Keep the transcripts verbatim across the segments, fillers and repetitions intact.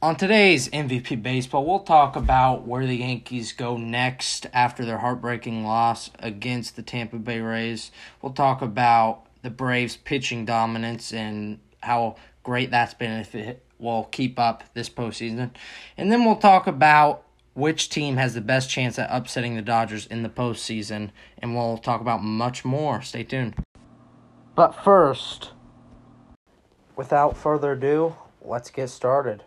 On today's M V P Baseball, we'll talk about where the Yankees go next after their heartbreaking loss against the Tampa Bay Rays. We'll talk about the Braves' pitching dominance and how great that's been if it will keep up this postseason. And then we'll talk about which team has the best chance at upsetting the Dodgers in the postseason. And we'll talk about much more. Stay tuned. But first, without further ado, let's get started.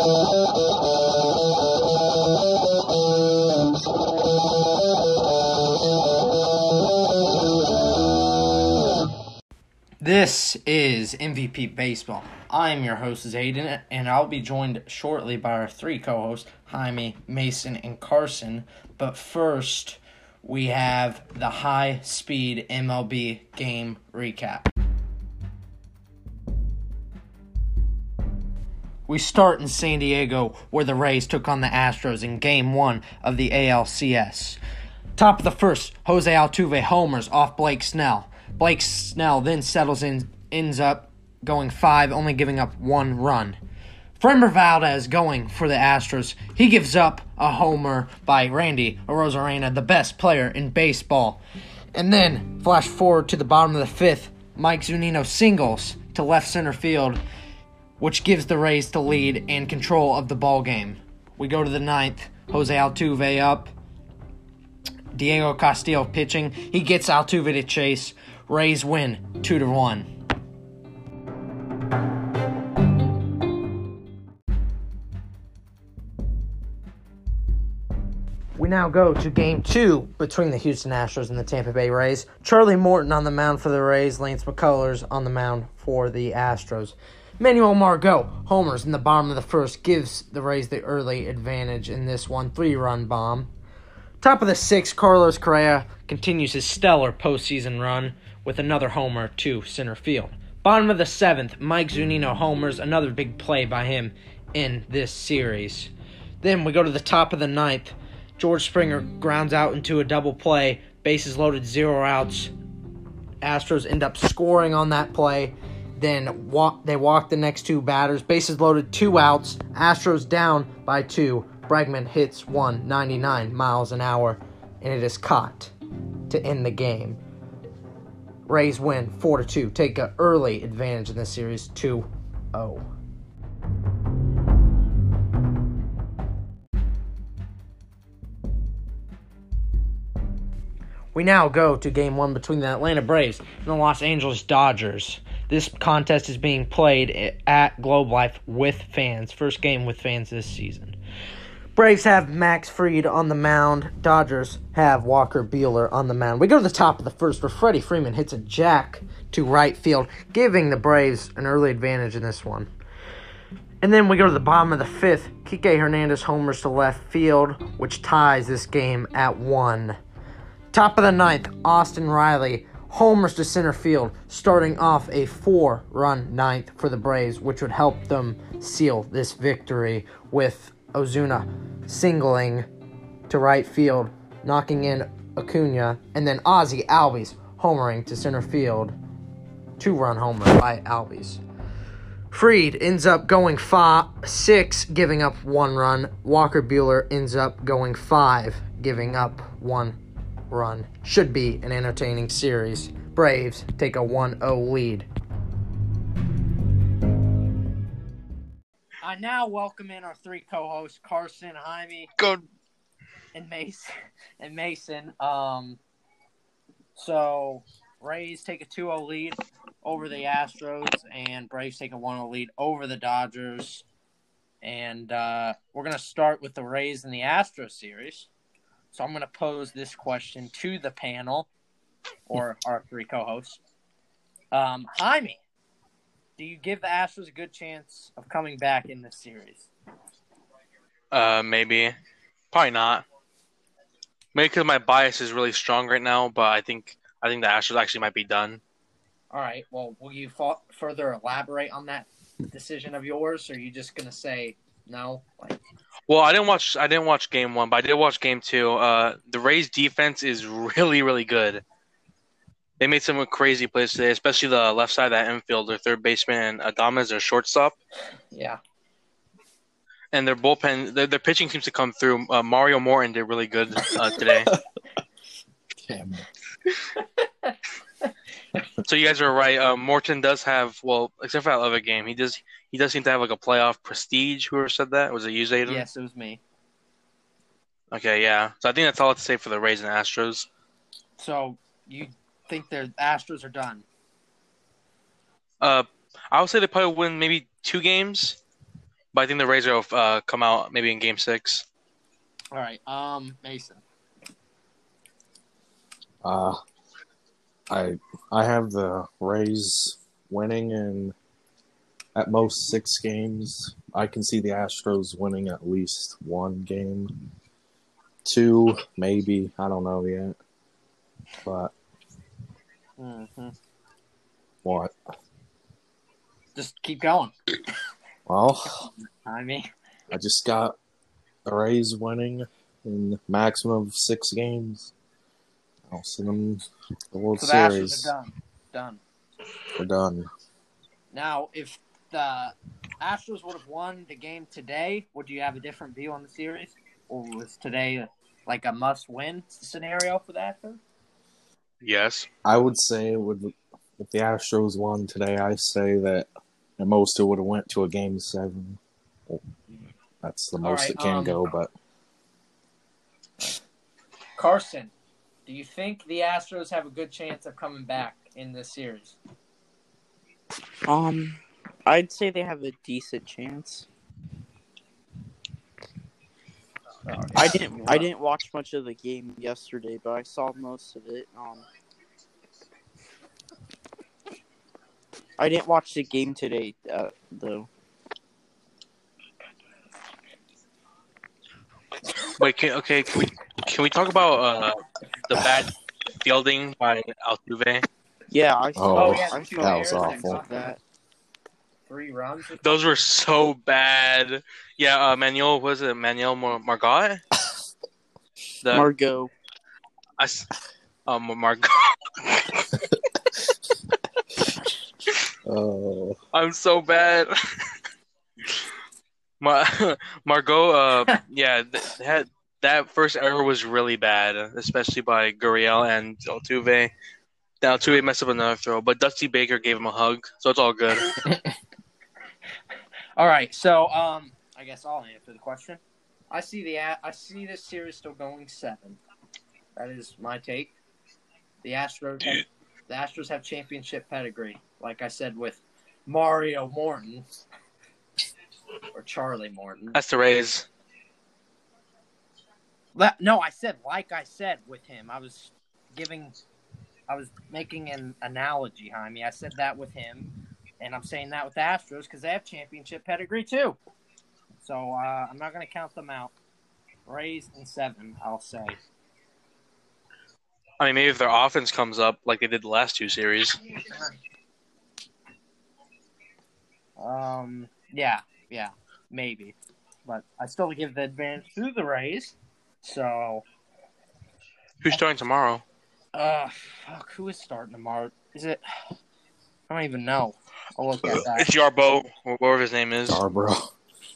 This is M V P Baseball. I'm your host, Zayden, and I'll be joined shortly by our three co-hosts, Jaime, Mason, and Carson. But first, we have the high-speed M L B game recap. We start in San Diego, where the Rays took on the Astros in Game one of the A L C S. Top of the first, Jose Altuve homers off Blake Snell. Blake Snell then settles in, ends up going five, only giving up one run. Framber Valdez going for the Astros. He gives up a homer by Randy Arozarena, the best player in baseball. And then, flash forward to the bottom of the fifth, Mike Zunino singles to left center field, which gives the Rays the lead and control of the ball game. We go to the ninth. Jose Altuve up. Diego Castillo pitching. He gets Altuve to chase. Rays win two to one. We now go to Game two between the Houston Astros and the Tampa Bay Rays. Charlie Morton on the mound for the Rays. Lance McCullers on the mound for the Astros. Manuel Margot homers in the bottom of the first, gives the Rays the early advantage in this one, three-run bomb. Top of the sixth, Carlos Correa continues his stellar postseason run with another homer to center field. Bottom of the seventh, Mike Zunino homers, another big play by him in this series. Then we go to the top of the ninth. George Springer grounds out into a double play, bases loaded, zero outs. Astros end up scoring on that play. Then walk, they walk the next two batters. Bases loaded, two outs. Astros down by two. Bregman hits one ninety-nine miles an hour, and it is caught to end the game. Rays win four to two. Take an early advantage in this series, two oh. We now go to Game one between the Atlanta Braves and the Los Angeles Dodgers. This contest is being played at Globe Life with fans. First game with fans this season. Braves have Max Fried on the mound. Dodgers have Walker Buehler on the mound. We go to the top of the first where Freddie Freeman hits a jack to right field, giving the Braves an early advantage in this one. And then we go to the bottom of the fifth. Kike Hernandez homers to left field, which ties this game at one. Top of the ninth, Austin Riley homers to center field, starting off a four-run ninth for the Braves, which would help them seal this victory with Ozuna singling to right field, knocking in Acuna, and then Ozzie Albies homering to center field. Two-run homer by Albies. Fried ends up going five, six, giving up one run. Walker Buehler ends up going five, giving up one run. Should be an entertaining series. Braves take a one oh lead. I now welcome in our three co-hosts, Carson, Jaime, Good. and Mason. And Mason. Um, so Rays take a two oh lead over the Astros, and Braves take a one oh lead over the Dodgers. And uh, we're gonna start with the Rays and the Astros series. So I'm going to pose this question to the panel, or our three co-hosts. Um, Jaime, do you give the Astros a good chance of coming back in this series? Uh, maybe. Probably not. Maybe because my bias is really strong right now, but I think I think the Astros actually might be done. All right. Well, will you fa- further elaborate on that decision of yours, or are you just going to say no? Like, Well, I didn't watch I didn't watch game one, but I did watch game two. Uh, the Rays defense is really, really good. They made some crazy plays today, especially the left side of that infield, their third baseman, Adames, their shortstop. Yeah. and their bullpen, their, their pitching seems to come through. Uh, Mario Morton did really good uh, today. Damn. So you guys are right. Uh, Morton does have, well, except for that other game, he does he does seem to have like a playoff prestige. Whoever said that? Was it you, Zayden? Yes, it was me. Okay, yeah. So I think that's all to say for the Rays and Astros. So you think the Astros are done? Uh, I would say they probably win maybe two games, but I think the Rays will uh, come out maybe in Game Six. All right, um, Mason. Uh, I I have the Rays winning in at most six games. I can see the Astros winning at least one game. Two, maybe. I don't know yet. But Mm-hmm. what? Just keep going. Well, I mean, I just got the Rays winning in maximum of six games. I'll send them the World so the Astros Series. are done. Done. We're done. Now, if the Astros would have won the game today, would you have a different view on the series? Or was today like a must-win scenario for the Astros? Yes. I would say with if the Astros won today, I say that at most it would have went to a game seven. That's the All most right, it can um, go, but Carson, do you think the Astros have a good chance of coming back in this series? Um, I'd say they have a decent chance. I didn't. I didn't watch much of the game yesterday, but I saw most of it. Um, I didn't watch the game today, uh, though. Wait. Can, okay. Can we can we talk about uh, the bad fielding by Altuve? Yeah, I saw. Oh, yeah, I the two saw that was errors awful. got that. Three runs. or Those were so bad. Yeah. Uh, Manuel was it Manuel Mar- Margot? The Margot. I s- um Margot. oh, I'm so bad. Mar- Margot, uh, yeah, th- that that first error was really bad, especially by Gurriel and Altuve. Then Altuve messed up another throw, but Dusty Baker gave him a hug, so it's all good. All right, so um, I guess I'll answer the question. I see the I see this series still going seven. That is my take. The Astros, have, the Astros have championship pedigree, like I said with Mario Morton or Charlie Morton. That's the Rays. La- No, I said like I said with him. I was giving, I was making an analogy, Jaime. I said that with him, and I'm saying that with the Astros because they have championship pedigree too. So uh, I'm not going to count them out. Rays in seven, I'll say. I mean, maybe if their offense comes up like they did the last two series. Um, yeah, yeah, maybe, but I still give the advantage to the Rays. So, Who's starting tomorrow? uh, fuck, who is starting tomorrow? Is it? I don't even know. I'll look at that. It's Yarbo, or whatever his name is. Scarborough.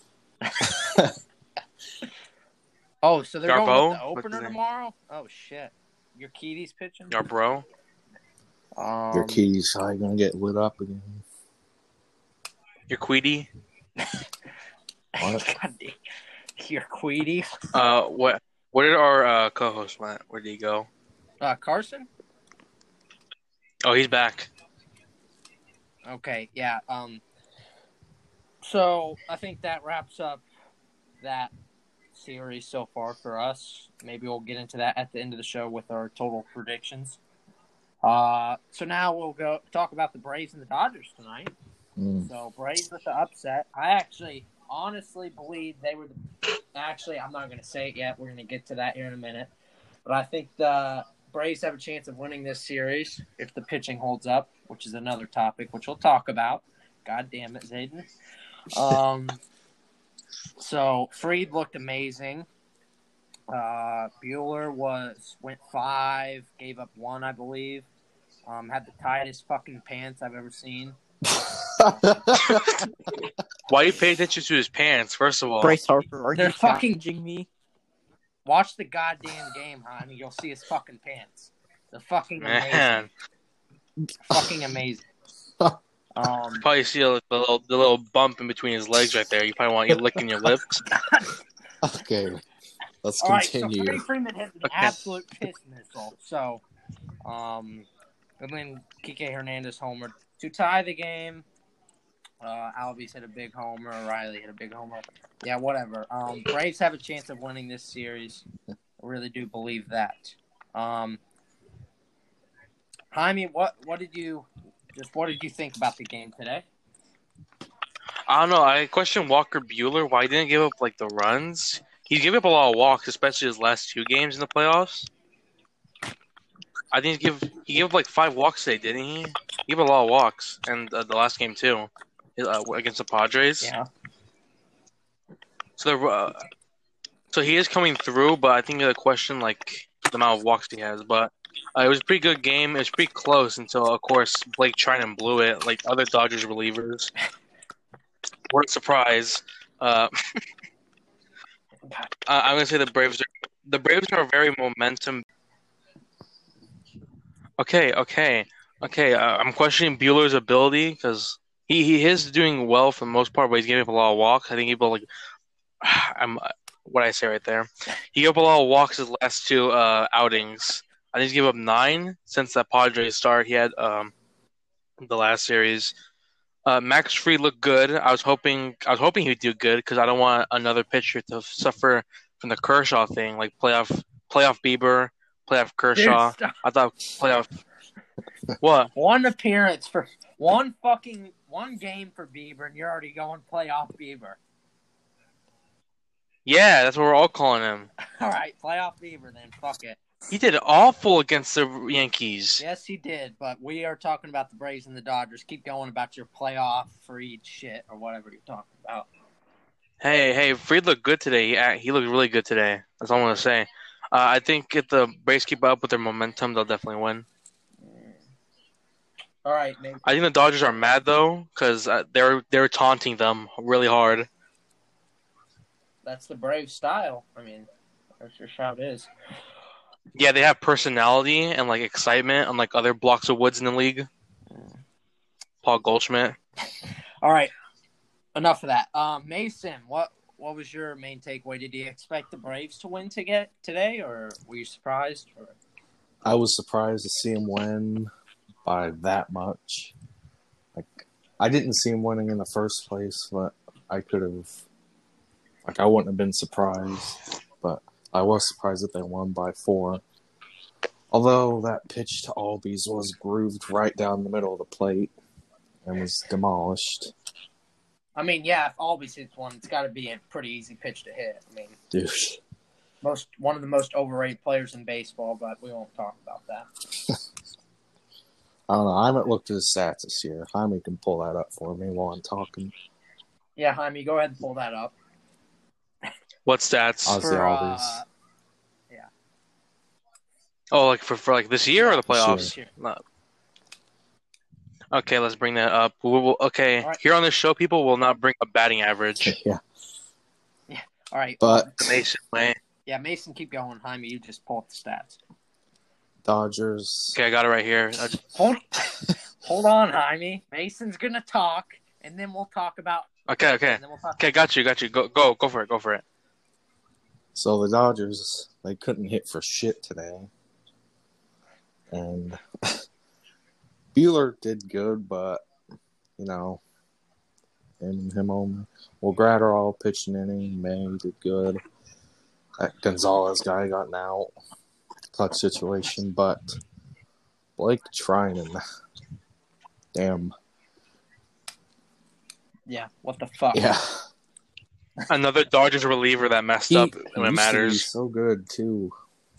Oh, so they're going Garbo? with the What's opener his name? tomorrow? Oh shit, your Kitty's pitching. Yarbro. Um, Your keys are gonna get lit up again. Your Queedy. What? God damn. Your Queedy. Uh, what? Where did our uh, co-host went? Where did he go? Uh, Carson. Oh, he's back. Okay, yeah. Um. So I think that wraps up that series so far for us. Maybe we'll get into that at the end of the show with our total predictions. Uh, so now we'll go talk about the Braves and the Dodgers tonight. Mm. So Braves with the upset. I actually honestly believe they were the actually I'm not gonna say it yet, we're gonna get to that here in a minute. But I think the Braves have a chance of winning this series if the pitching holds up, which is another topic which we'll talk about. God damn it, Zayden. Um so Fried looked amazing. Uh Bueller was went five, gave up one, I believe. Um had the tightest fucking pants I've ever seen. Why you pay attention to his pants? First of all, Bryce Harper, are They're you fucking- challenging me? Watch the goddamn game, honey. You'll see his fucking pants. They're fucking amazing. man, Fucking amazing. Um, you probably see a, the little the little bump in between his legs right there. You probably want you licking your lips. Okay, let's all right, so continue. Freddie Freeman hit an Okay. absolute piss missile. So, um, and then Kike Hernandez homered to tie the game. Uh, Albies hit a big homer. Riley hit a big homer. Yeah, whatever. Um, Braves have a chance of winning this series. I really do believe that. Um, Jaime, what what did you just what did you think about the game today? I don't know. I question Walker Buehler why he didn't give up like the runs. He gave up a lot of walks, especially his last two games in the playoffs. I think he give he gave up like five walks today, didn't he? He gave a lot of walks, and uh, the last game too, uh, against the Padres. Yeah. So the uh, so he is coming through, but I think the question like the amount of walks he has. But uh, it was a pretty good game. It was pretty close until, of course, Blake Trinan blew it. Like other Dodgers relievers. What a surprise! Uh, I- I'm gonna say the Braves. Are, the Braves are very momentum. Okay, okay, okay. Uh, I'm questioning Bueller's ability because he, he is doing well for the most part, but he's giving up a lot of walks. I think he like I'm what I say right there. He gave up a lot of walks his last two uh, outings. I think he gave up nine since that Padres start. He had um, the last series. Uh, Max Fried looked good. I was hoping I was hoping he'd do good because I don't want another pitcher to suffer from the Kershaw thing, like playoff playoff Bieber, playoff Kershaw. Dude, stop. I thought playoff. What? One appearance for one fucking one game for Bieber, and you're already going playoff Bieber. Yeah, that's what we're all calling him. All right, playoff Bieber then. Fuck it. He did awful against the Yankees. Yes, he did, but we are talking about the Braves and the Dodgers. Keep going about your playoff Freed shit or whatever you're talking about. Hey, hey, Fried looked good today. He act- he looked really good today. That's all I'm gonna say. Uh, I think if the Braves keep up with their momentum, they'll definitely win. All right, maybe. I think the Dodgers are mad though because uh, they're they're taunting them really hard. That's the Brave style. I mean, that's just how it is. Yeah, they have personality and like excitement, unlike other blocks of woods in the league. Paul Goldschmidt. All right, enough of that. Um, Mason, what what was your main takeaway? Did you expect the Braves to win to get today, or were you surprised? Or... I was surprised to see him win by that much. Like, I didn't see him winning in the first place, but I could have. Like, I wouldn't have been surprised, but I was surprised that they won by four. Although that pitch to Albies was grooved right down the middle of the plate and was demolished. I mean, yeah, if Albies hits one, it's got to be a pretty easy pitch to hit. I mean, Dude. most one of the most overrated players in baseball, but we won't talk about that. I don't know. I haven't looked at his stats this year. Jaime can pull that up for me while I'm talking. Yeah, Jaime, go ahead and pull that up. What stats? Ozzy For, Albies. uh, Oh, like for, for like this year or the This playoffs? year. No. Okay, let's bring that up. We will, okay, All right. here on this show, people will not bring up batting average. Yeah. All right, But Mason way. yeah, Mason, keep going. Jaime, you just pull up the stats. Dodgers. Okay, I got it right here. I just- Hold, hold on, Jaime. Mason's gonna talk, and then we'll talk about. okay, okay, And then we'll talk okay. Got you, got you. Go, go, go for it. Go for it. So the Dodgers, they couldn't hit for shit today. And Bueller did good, but, you know, him, him on. Well, Gratterall pitched an inning. May did good. That Gonzalez guy got an out. Clutch situation, but Blake Trinan. Damn. Yeah. What the fuck? Yeah. Another Dodgers reliever that messed He, up he when it used to be matters. so good, too.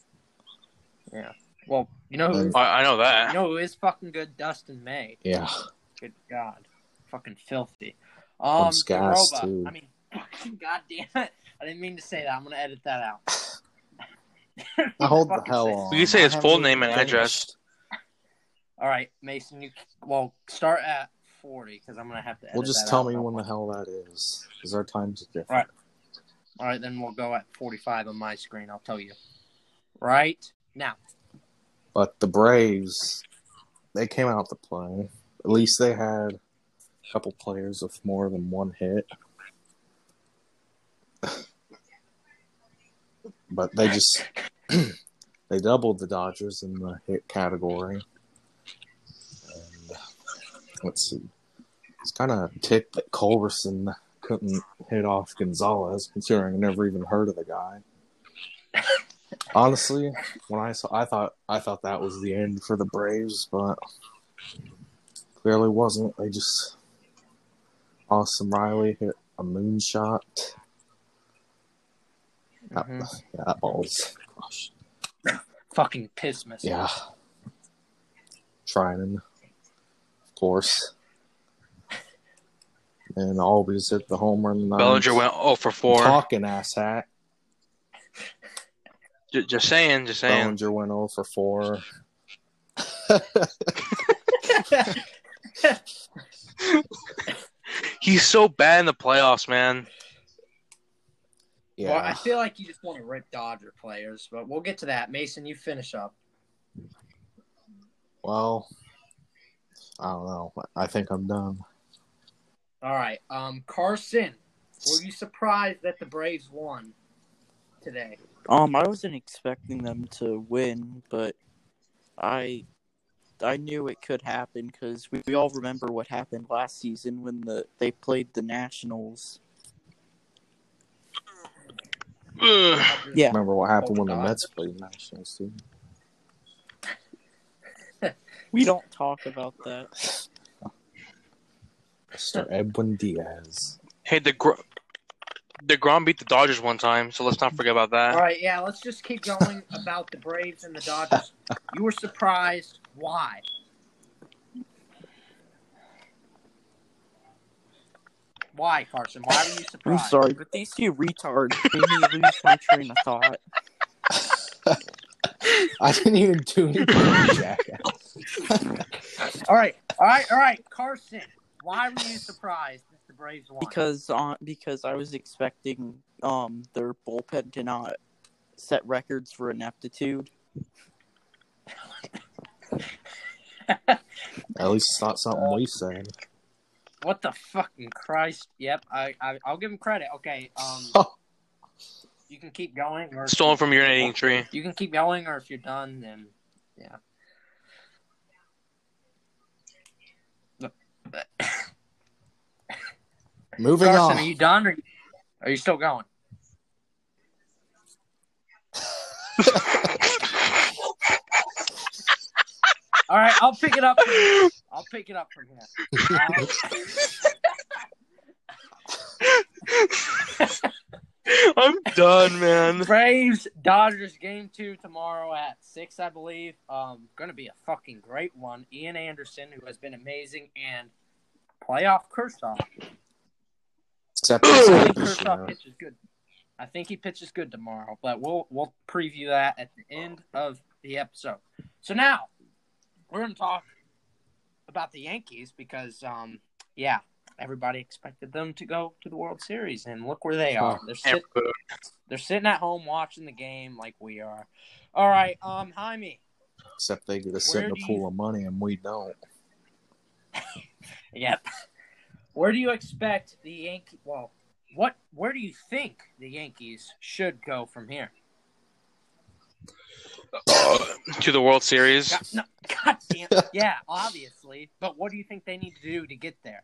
Well, you know who? And- I, I know You that. know who is fucking good? Dustin May. Yeah. Good God, fucking filthy. Um, Scars, Garoba. too. I mean, fucking goddamn it! I didn't mean to say that. I'm gonna edit that out. Now hold the Fucking hell say- on. You can say his I full haven't name and even address. finished. All right, Mason. You well start at forty because I'm gonna have to. Edit Well, just that tell out me real when the quick. hell that is, because our times are different. Right. All right, then we'll go at forty-five on my screen. I'll tell you right now. But the Braves, they came out to play. At least they had a couple players with more than one hit. But they just they doubled the Dodgers in the hit category. And let's see. It's kind of ticked that Culberson couldn't hit off Gonzalez, considering I never even heard of the guy. Honestly, when I saw, I thought I thought that was the end for the Braves, but clearly wasn't. They just Austin Riley hit a moonshot. Mm-hmm. That, yeah, that ball's gosh. Fucking piss missile. Yeah. Trinan, of course. And always hit the home run. Bellinger went oh for four. Talking asshat. J- just saying, just saying. Bellinger went oh for four. He's so bad in the playoffs, man. Yeah. Well, I feel like you just want to rip Dodger players, but we'll get to that. Mason, you finish up. Well, I don't know. I think I'm done. All right. Um, Carson, were you surprised that the Braves won today? Um, I wasn't expecting them to win, but I I knew it could happen because we, we all remember what happened last season when the they played the Nationals. Ugh. Yeah. Remember what happened when the God. Mets played Nationals too? We don't talk about that. Mister Edwin Diaz. Hey, the Gr- DeGrom beat the Dodgers one time, so let's not forget about that. All right, yeah, let's just keep going about the Braves and the Dodgers. You were surprised. Why? Why, Carson? Why were you I'm surprised? sorry, but these two retards made me lose my train of thought. I didn't even do anything, jackass. All right, all right, all right, Carson. Why were you surprised that the Braves won? Because uh, because I was expecting um their bullpen to not set records for ineptitude. At least it's not something we said. What the fucking Christ? Yep, I, I I'll give him credit. Okay, um, you can keep going. Or Stolen from urinating tree. You can keep going, or if you're done, then yeah. Moving Carson, on. are you done, or are you still going? All right, I'll pick it up. From here. I'll pick it up from here. Um, I'm done, man. Braves Dodgers game two tomorrow at six, I believe. Um, going to be a fucking great one. Ian Anderson, who has been amazing, and playoff Kershaw. Except I for think this Kershaw year. pitches good. I think he pitches good tomorrow, but we'll we'll preview that at the end of the episode. So now we're going to talk about the Yankees because, um, yeah, everybody expected them to go to the World Series, and look where they are. They're sit- they're sitting at home watching the game like we are. All right, um, Jaime. Except they get to sit in Where a do pool you- of money and we don't. Yep. Where do you expect the Yankees? Well, what? Where do you think the Yankees should go from here? Uh, to the World Series. God, no, God damn. Yeah, obviously. But what do you think they need to do to get there?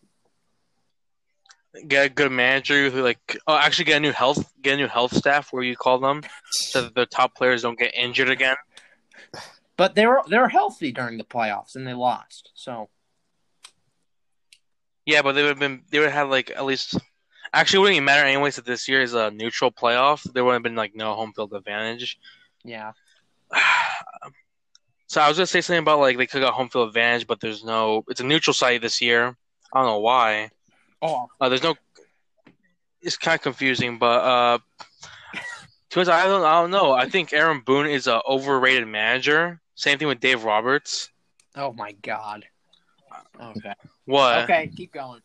Get a good manager who, like, oh, actually get a new health, get a new health staff where you call them, so that the top players don't get injured again. But they were they're healthy during the playoffs and they lost. So Yeah, but they would have been, they would have had like at least. Actually, it wouldn't even matter anyways. That this year is a neutral playoff. There would have been like no home field advantage. yeah, So I was gonna say something about like they could have got home field advantage, but there's no. It's a neutral site this year. I don't know why. oh, Uh, there's no. It's kind of confusing, but uh, to be honest, I don't. I don't know. I think Aaron Boone is an overrated manager. Same thing with Dave Roberts. oh my God. Okay. What? Okay, keep going.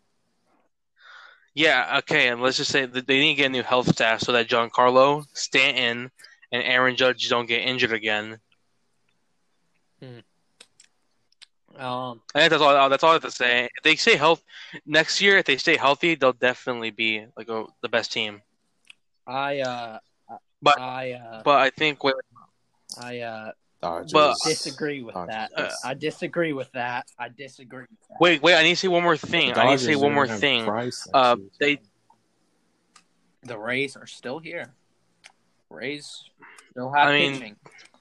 Yeah, okay, and let's just say that they need to get a new health staff so that Giancarlo, Stanton, and Aaron Judge don't get injured again. Um, I think that's all. That's all I have to say. If they stay health next year, if they stay healthy, they'll definitely be like a, the best team. I uh, But I uh, but I think with, I uh, Dodgers. But- disagree with Dodgers. that. Uh, I disagree with that. I disagree with that. wait, wait. I need to say one more The thing. I need to say Dodgers one are more gonna have thing. Price next Uh, year. they The Rays are still here. Rays still have I mean- pitching.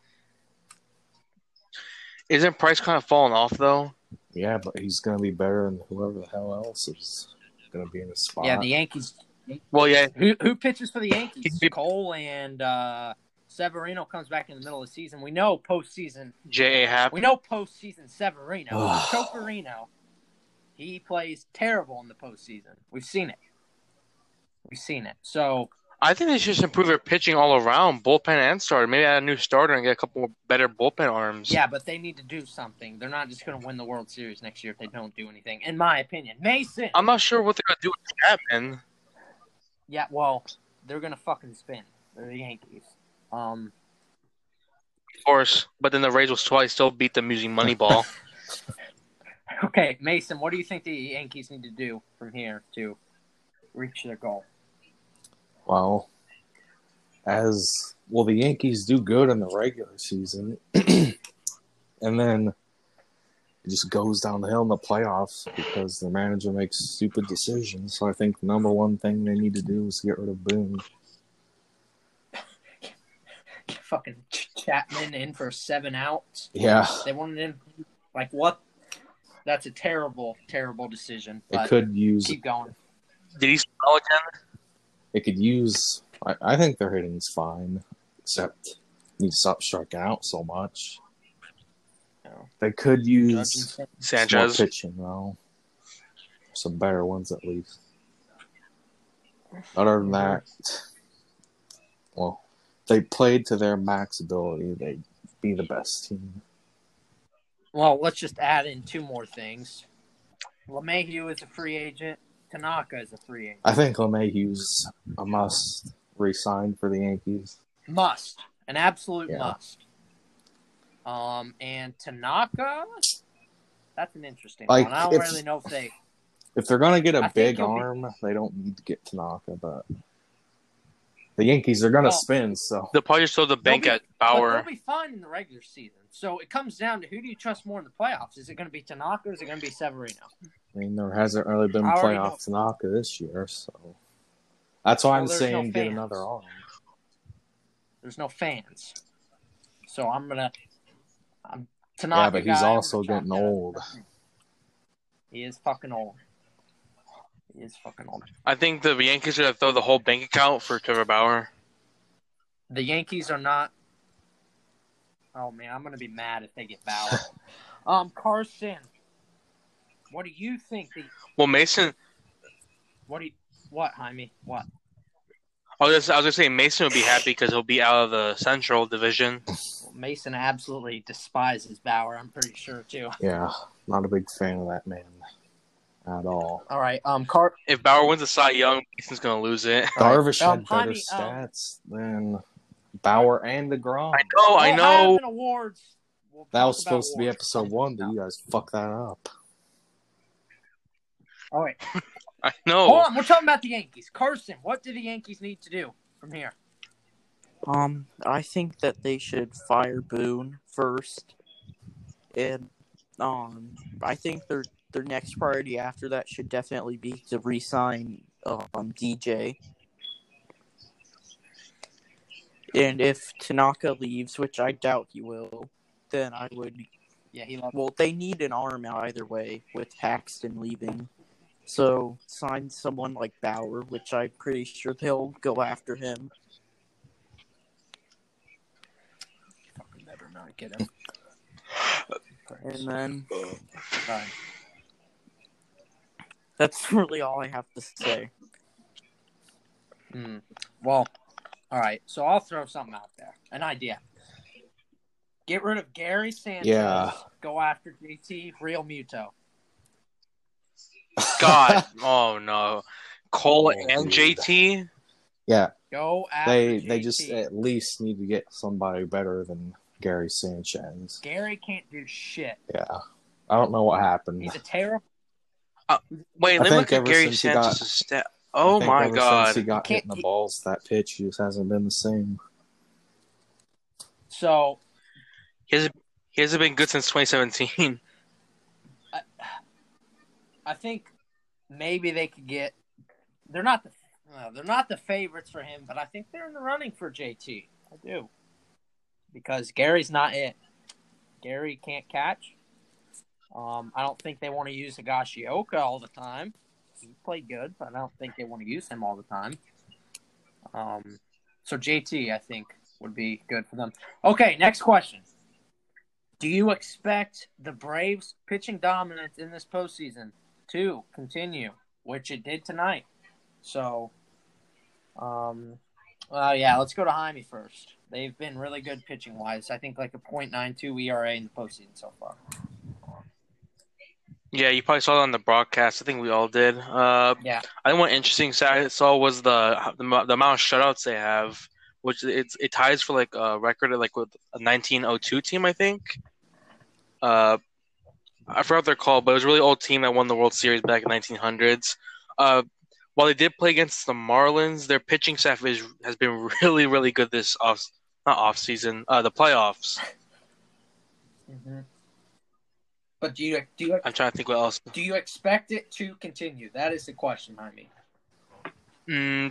isn't Price kind of falling off though. Yeah, but he's gonna be better than whoever the hell else is gonna be in his spot. Yeah, the Yankees. Well, yeah, Who who pitches for the Yankees? He- Cole and uh, Severino comes back in the middle of the season. We know postseason. J A Happ. We know postseason Severino. Ugh. Choperino. He plays terrible in the postseason. We've seen it. We've seen it. So I think they should just improve their pitching all around, bullpen and starter. Maybe add a new starter and get a couple more better bullpen arms. yeah, but they need to do something. They're not just going to win the World Series next year if they don't do anything. In my opinion, Mason. I'm not sure what they're gonna do with Chapman. Yeah, well, they're going to fucking spin. They're the Yankees. Um. Of course, but then the Rays will probably still beat them using Moneyball. Okay, Mason. What do you think the Yankees need to do from here to reach their goal? Well, as well, the Yankees do good in the regular season, and then it just goes down the hill in the playoffs because the manager makes stupid decisions. So I think the number one thing they need to do is get rid of Boone. Fucking Chapman in for seven outs. Yeah, They wanted him. Like what? That's a terrible, terrible decision. But it could use. keep going. Did he spell again? It could use. I, I think their hitting's fine, except you need to stop striking out so much. No. They could use Judge Sanchez. more pitching, though. Some better ones, at least. Other than that, well, if they played to their max ability, they'd be the best team. Well, let's just add in two more things. LeMahieu is a free agent. Tanaka is a free agent. I think LeMahieu's a must re-sign for the Yankees. Must. An absolute Yeah. must. Um, and Tanaka, that's an interesting Like, one. I don't if- really know if they. If they're going to get I a think big he'll be- arm, they don't need to get Tanaka, but the Yankees are going to Well, spin, so They'll probably just throw the bank be- at But Bauer. they'll be fine in the regular season. So it comes down to who do you trust more in the playoffs? Is it going to be Tanaka or is it going to be Severino? I mean, there hasn't really been I already playoff Tanaka this year, so that's why Well, I'm there's saying no get fans. another arm. There's no fans. So I'm going to. I'm Tanaka. Yeah, but he's guy, I'm also gonna chalk getting that up. old. He is fucking old. He is fucking old. I think the Yankees are gonna throw the whole bank account for Trevor Bauer. The Yankees are not. Oh man, I'm gonna be mad if they get Bauer. um, Carson, what do you think? The Well, Mason. what do you what Jaime? What? I was, I was gonna say Mason would be happy because he'll be out of the Central Division. Well, Mason absolutely despises Bauer. I'm pretty sure too. Yeah, not a big fan of that man at all. All right, um, Car. If Bauer wins the Cy Young, Mason's gonna lose it. All right. Darvish Um, had better Jaime, um, stats than Bauer and DeGrom. I know, I We'll know. have an awards. We'll That talk was about supposed to be awards. episode one, but you guys fucked that up. All right, I know. hold on. We're talking about the Yankees. Carson, what do the Yankees need to do from here? Um, I think that they should fire Boone first, and um, I think their their next priority after that should definitely be to re-sign um D J. And if Tanaka leaves, which I doubt he will, then I would. Yeah, he loves. Well, they need an arm either way with Paxton leaving. So sign someone like Bauer, which I'm pretty sure they'll go after him. Fucking better not get him. And then Sorry. that's really all I have to say. Hmm. Well, all right. So I'll throw something out there. An idea. Get rid of Gary Sanchez. Yeah. Go after J T Real Muto. God, oh no, Cole Oh, and dude. J T. Yeah, Go after they J T. they just at least need to get somebody better than Gary Sanchez. Gary can't do shit. Yeah, I don't know what happened. He's a terrible. Uh, wait, I let me think look at ever Gary since he got- Sanchez's stat. I Oh think my ever God! since he got He hit in the can't- balls, that pitch just hasn't been the same. So He hasn't, he hasn't been good since twenty seventeen. I think maybe they could get. They're not the. Uh, they're not the favorites for him, but I think they're in the running for J T. I do. Because Gary's not it. Gary can't catch. Um, I don't think they want to use Higashioka all the time. He played good, but I don't think they want to use him all the time. Um, so J T, I think, would be good for them. Okay, next question. Do you expect the Braves' pitching dominance in this postseason to continue, which it did tonight? So, um, well, yeah, let's go to Jaime first. They've been really good pitching-wise. I think like a point nine two E R A in the postseason so far. Yeah, you probably saw it on the broadcast. I think we all did. Uh, Yeah. I think one interesting stat I saw was the the, the amount of shutouts they have, which it's it ties for like a record of like with a nineteen oh two team, I think. Uh, I forgot what they're called, but it was a really old team that won the World Series back in nineteen hundreds. Uh, while they did play against the Marlins, their pitching staff is has been really, really good this off not off season, uh, the playoffs. Mm-hmm. But do you do you I'm trying to think what else. do you expect it to continue? That is the question, Jaime. Mm,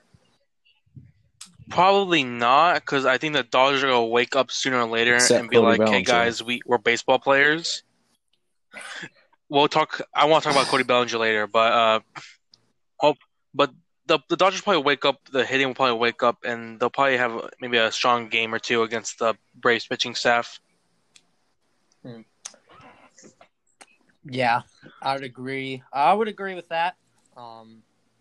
probably not, because I think the Dodgers are gonna wake up sooner or later Except and be Cody like, Bellinger. "Hey guys, we we're baseball players." We'll talk. I want to talk about Cody Bellinger later, but uh, hope. But the the Dodgers probably wake up. The hitting will probably wake up, and they'll probably have maybe a strong game or two against the Braves pitching staff. Yeah, I would agree. I would agree with that. Um,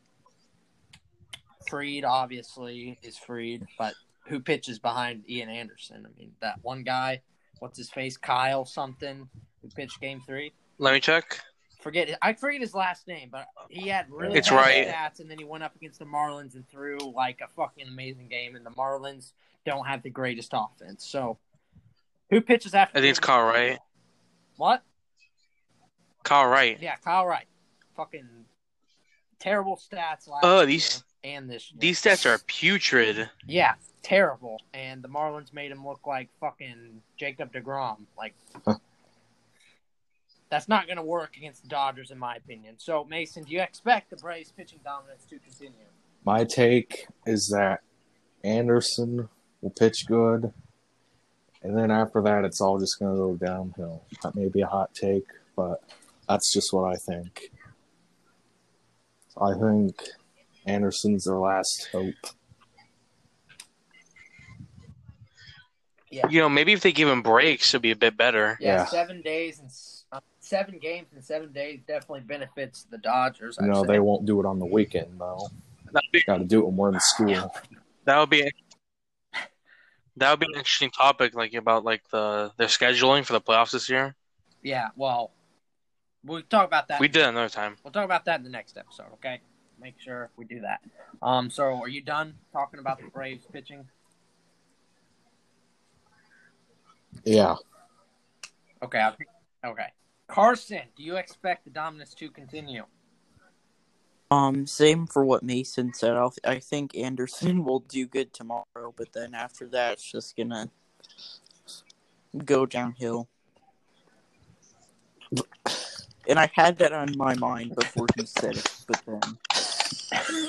Fried obviously is Fried, but who pitches behind Ian Anderson? I mean, that one guy, what's his face, Kyle something, who pitched Game Three. Let me check. Forget it. I forget his last name, but he had really It's bad right. stats, and then he went up against the Marlins and threw like a fucking amazing game. And the Marlins don't have the greatest offense. So, who pitches after? I think it's Kyle Wright. What? Kyle Wright. Yeah, Kyle Wright. Fucking terrible stats last Oh, year these and this year. these stats are putrid. Yeah, terrible. And the Marlins made him look like fucking Jacob deGrom. Like, that's not going to work against the Dodgers, in my opinion. So, Mason, do you expect the Braves pitching dominance to continue? My take is that Anderson will pitch good, and then after that, it's all just going to go downhill. That may be a hot take, but that's just what I think. I think Anderson's their last hope. Yeah. You know, maybe if they give him breaks, it'll be a bit better. Yeah, Yeah. seven days and uh, seven games in seven days definitely benefits the Dodgers. I'd No, say. they won't do it on the weekend, though. That'd be Got to do it when we're in school. that would be that would be an interesting topic, like about like the their scheduling for the playoffs this year. Yeah, well, we'll talk about that. We did another time. We'll talk about that in the next episode, okay? Make sure we do that. Um, so are you done talking about the Braves pitching? Yeah. Okay, I'll, okay. Carson, do you expect the dominance to continue? Um, same for what Mason said. I'll, I think Anderson will do good tomorrow, but then after that, it's just gonna go downhill. And I had that on my mind before he said it, but then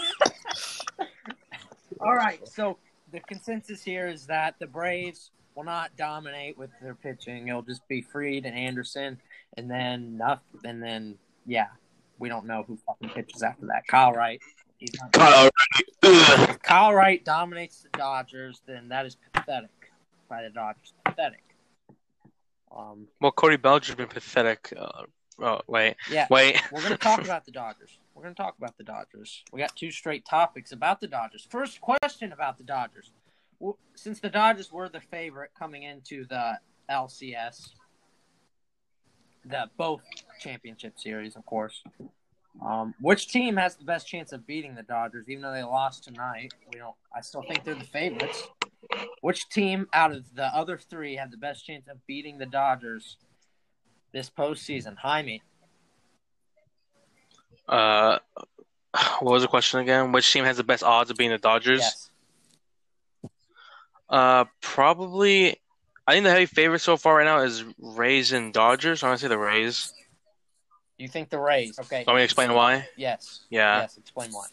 All right, so the consensus here is that the Braves will not dominate with their pitching. It'll just be Fried and Anderson, and then nothing. And then, yeah, we don't know who fucking pitches after that. Kyle Wright. He's not Kyle If Kyle Wright dominates the Dodgers, then that is pathetic by the Dodgers. Pathetic. Um, Well, Cody Bellinger's been pathetic. Uh, oh, wait, yeah, wait. we're going to talk about the Dodgers. We're going to talk about the Dodgers. We got two straight topics about the Dodgers. First question about the Dodgers. Well, since the Dodgers were the favorite coming into the L C S. The both championship series, of course. Um, which team has the best chance of beating the Dodgers, even though they lost tonight? We don't. I still think they're the favorites. Which team out of the other three have the best chance of beating the Dodgers this postseason? Jaime. Uh, what was the question again? Which team has the best odds of being the Dodgers? Yes. Uh, probably. I think the heavy favorite so far right now is Rays and Dodgers. I'm gonna say the Rays. You think the Rays? Okay. Want me to explain why? Yes. Yeah. Yes. Explain why.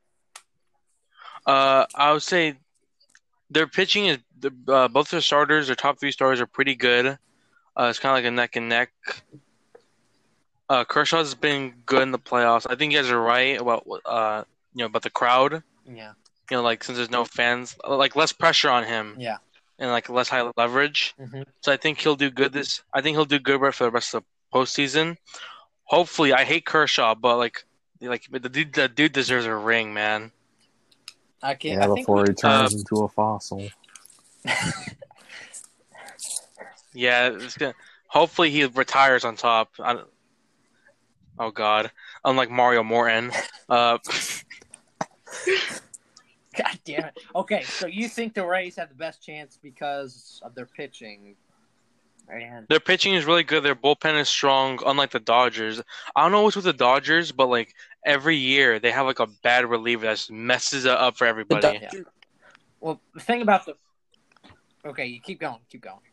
Uh, I would say their pitching is uh, both their starters, their top three starters are pretty good. Uh, it's kind of like a neck and neck. Uh, Kershaw's been good in the playoffs. I think you guys are right about uh, you know, about the crowd. Yeah. You know, like since there's no fans, like less pressure on him. Yeah. And like less high leverage. Mm-hmm. So I think he'll do good this. I think he'll do good right for the rest of the postseason. Hopefully, I hate Kershaw, but like, like the dude, the dude deserves a ring, man. I can't. Yeah, I think before we, he turns uh, into a fossil. Yeah, it's gonna. Hopefully, he retires on top. I, oh God, unlike Mario Morton. Uh, God damn it. Okay, so you think the Rays have the best chance because of their pitching? And their pitching is really good. Their bullpen is strong, unlike the Dodgers. I don't know what's with the Dodgers, but like every year they have like a bad reliever that just messes it up for everybody. Yeah. Well, the thing about the okay, you keep going, keep going.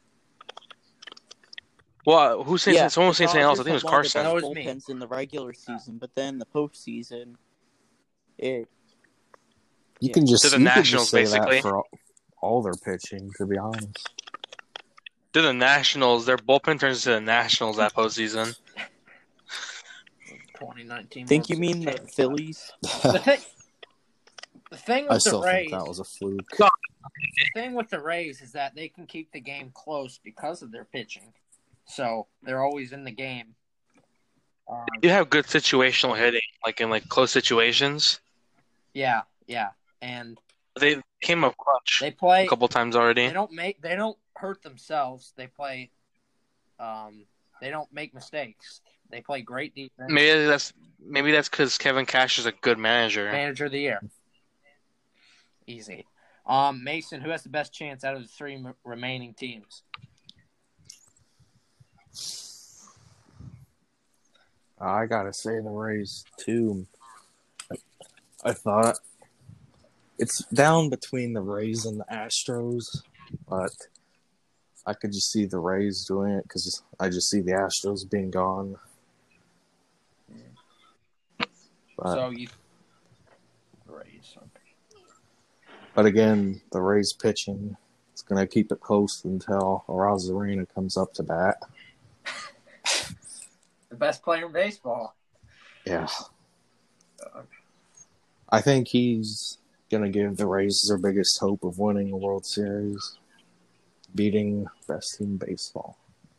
Well, who's saying Yeah, someone was saying the something else? I Dodgers think it was have one of Carson. the That was best bullpens in the regular season, but then the postseason, it You Yeah. can just, To the you can Nationals, just say basically. that for all, all their pitching, to be honest. To the Nationals, their bullpen turns into the Nationals that postseason. twenty nineteen. think you World mean the Championship. Phillies? The thing, the thing I with the still Rays, think that was a fluke. the thing with the Rays is that they can keep the game close because of their pitching. So they're always in the game. Um, You have good situational hitting, like in like close situations. yeah, yeah, and They came up clutch they play. a couple times already. They don't make. They don't hurt themselves. They play. Um, they don't make mistakes. They play great defense. Maybe that's maybe that's because Kevin Cash is a good manager. Manager of the year. Easy. Um, Mason, who has the best chance out of the three m- remaining teams? I gotta say the Rays too. I thought it's down between the Rays and the Astros, but I could just see the Rays doing it because I just see the Astros being gone. But, so you, Rays. Okay. but again, the Rays pitching is gonna keep it close until Arozarena comes up to bat. The best player in baseball. Yeah. I think he's going to give the Rays their biggest hope of winning a World Series, beating best team in baseball.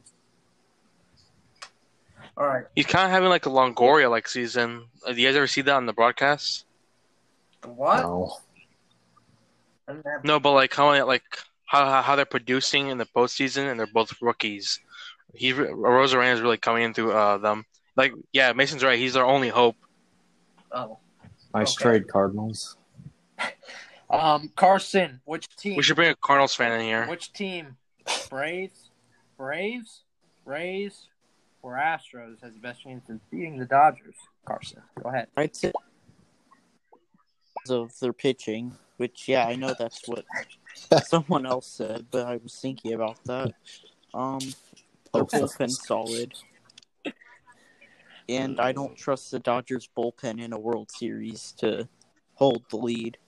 All right. He's kind of having like a Longoria like season. Uh, Do you guys ever see that on the broadcast? What? No. No, but like how like how how they're producing in the postseason, and they're both rookies. He Rosarena is really coming in through uh, them. Like yeah, Mason's right. He's their only hope. Oh. Nice Okay. trade, Cardinals. Um, Carson, which team? We should bring a Cardinals fan in here. Which team? Braves, Braves, Rays, or Astros has the best chance of beating the Dodgers? Carson, go ahead. I'd say because of their pitching, which yeah, I know that's what someone else said, but I was thinking about that. Um, their bullpen's solid, and I don't trust the Dodgers bullpen in a World Series to hold the lead.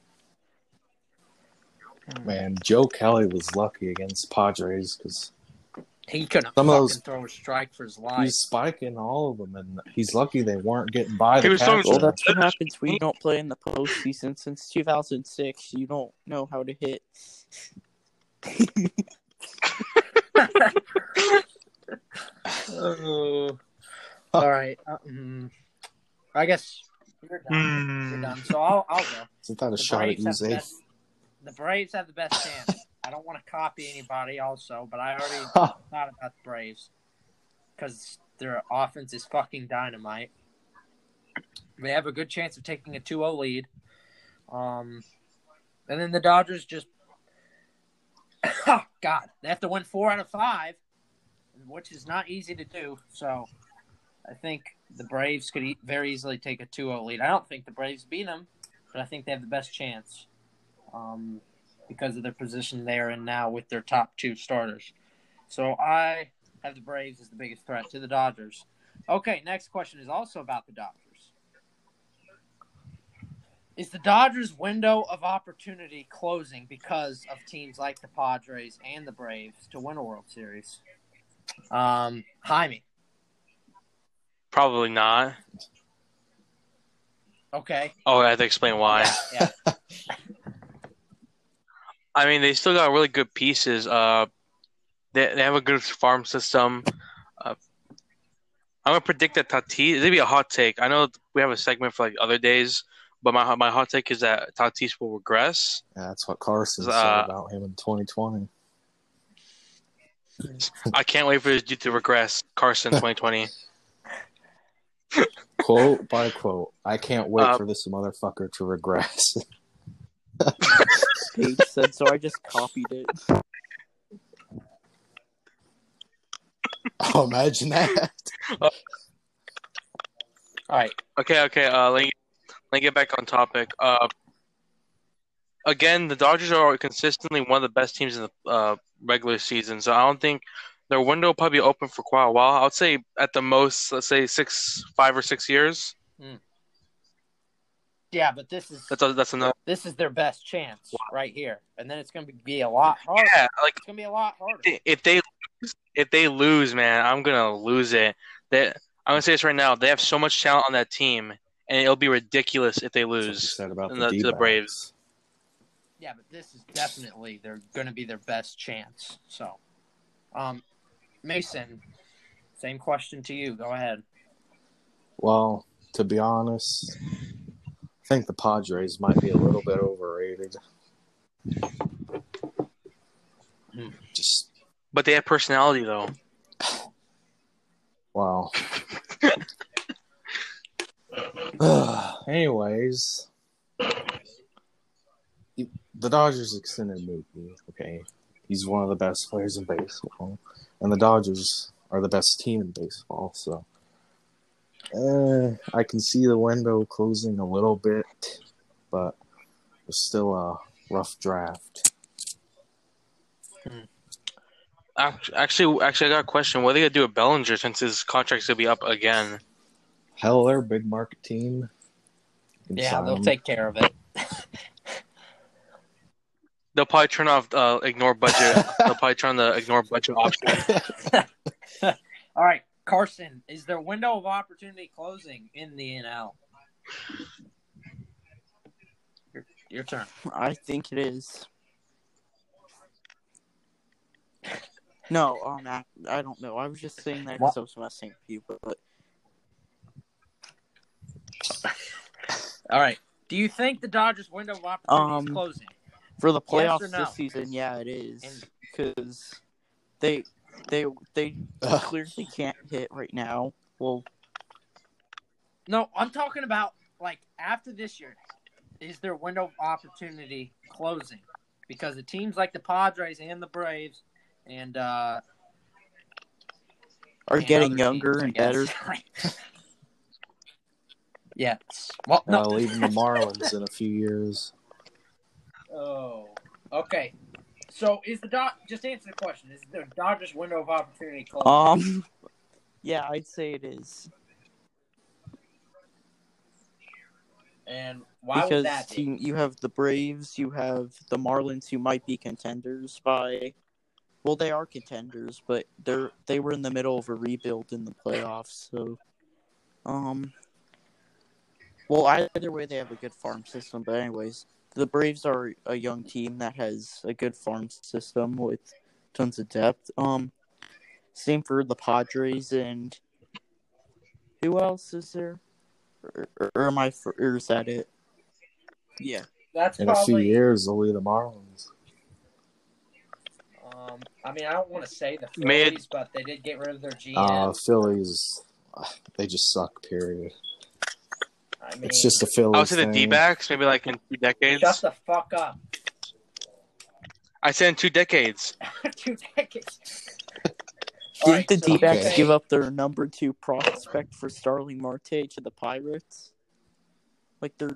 Man, Joe Kelly was lucky against Padres because He couldn't Some fucking of those- throw a strike for his life. he's spiking all of them, and he's lucky they weren't getting by He the was throwing- catcher. Well, that's what happens when you don't play in the postseason. Since two thousand six, you don't know how to hit. Oh. All right. Uh, mm, I guess you're done. You're done. So I'll, I'll go. Isn't that a The shot at Braves you, have the Zay? best- The Braves have the best chance I don't want to copy anybody also, but I already thought about the Braves because their offense is fucking dynamite. They have a good chance of taking a two oh lead. Um, and then the Dodgers just oh, God, they have to win four out of five, which is not easy to do. So I think the Braves could e- very easily take a two oh lead. I don't think the Braves beat them, but I think they have the best chance um, because of their position they are in now with their top two starters. So I have the Braves as the biggest threat to the Dodgers. Okay, next question is also about the Dodgers. Is the Dodgers' window of opportunity closing because of teams like the Padres and the Braves to win a World Series? Um, Jaime. Probably not. Okay. Oh, I have to explain why. Yeah. I mean, they still got really good pieces. Uh, they they have a good farm system. Uh, I'm gonna predict that Tatis. It'll be a hot take. I know we have a segment for like other days, but my my hot take is that Tatis will regress. Yeah, that's what Carson Uh, said about him in twenty twenty. I can't wait for this dude to regress. Carson twenty twenty. Quote by quote. I can't wait Uh, for this motherfucker to regress. Paige said so. I just copied it. Oh, imagine that. All right. Okay, okay. Uh, let me let me get back on topic. Uh, again, the Dodgers are consistently one of the best teams in the uh, regular season, so I don't think their window will probably be open for quite a while. I would say at the most, let's say six, five or six years. Yeah, but this is That's that's enough. this is their best chance right here, and then it's going to be a lot harder. Yeah, like It's going to be a lot harder. if they if they lose, man, I'm gonna lose it. They, I'm gonna say this right now. They have so much talent on that team, and it'll be ridiculous if they That's what you lose said about to the, the, to the D-backs. Braves. Yeah, but this is definitely they're going to be their best chance. So, um, Mason, same question to you. Go ahead. Well, to be honest, I think the Padres might be a little bit overrated. Just But they have personality, though. wow. Anyways, the Dodgers extended Mookie. Okay, he's one of the best players in baseball, and the Dodgers are the best team in baseball. So, uh, I can see the window closing a little bit, but it's still a rough draft. Act- Actually, actually, I got a question. What are they gonna do with Bellinger since his contract's gonna be up again? Hell, they're a big market team. Yeah, they'll take care of it. They'll probably turn off uh, ignore budget. They'll probably turn the ignore budget option. All right, Carson, is their window of opportunity closing in the N L? Your, your turn. I think it is. No, um, I, I don't know. I was just saying that because I was messing with you, but, but All right. Do you think the Dodgers' window of opportunity Um, is closing? for the Yes or playoffs no? this season, yeah, it is And- because they they they clearly can't hit right now. Well, No, I'm talking about like after this year. Is their window of opportunity closing? Because the teams like the Padres and the Braves and uh, are and getting other younger teams, I and guess. better. Yes. Well, no. Uh, leaving the Marlins in a few years. Oh, okay. So is the Dod? Just answer the question. Is the Dodgers' window of opportunity closing? Um, yeah, I'd say it is and why because would that be? team, you have the Braves, you have the Marlins, who might be contenders by. Well, they are contenders, but they're they were in the middle of a rebuild in the playoffs. So, um, well, either way, they have a good farm system. But anyways, the Braves are a young team that has a good farm system with tons of depth. Um, same for the Padres and who else is there? Or, or, or am I? For, or is that it? Yeah. That's In a few probably years, they'll be the Marlins. Um, I mean, I don't want to say the Mid- Phillies, but they did get rid of their G M. Uh, Phillies, uh, they just suck. Period. I mean, It's just a Phillies I would say the thing. D-backs, maybe like in two decades. shut the fuck up. I said in two decades. Two decades. All Didn't right, the so you D-backs say- give up their number two prospect for Starling Marte to the Pirates? Like they're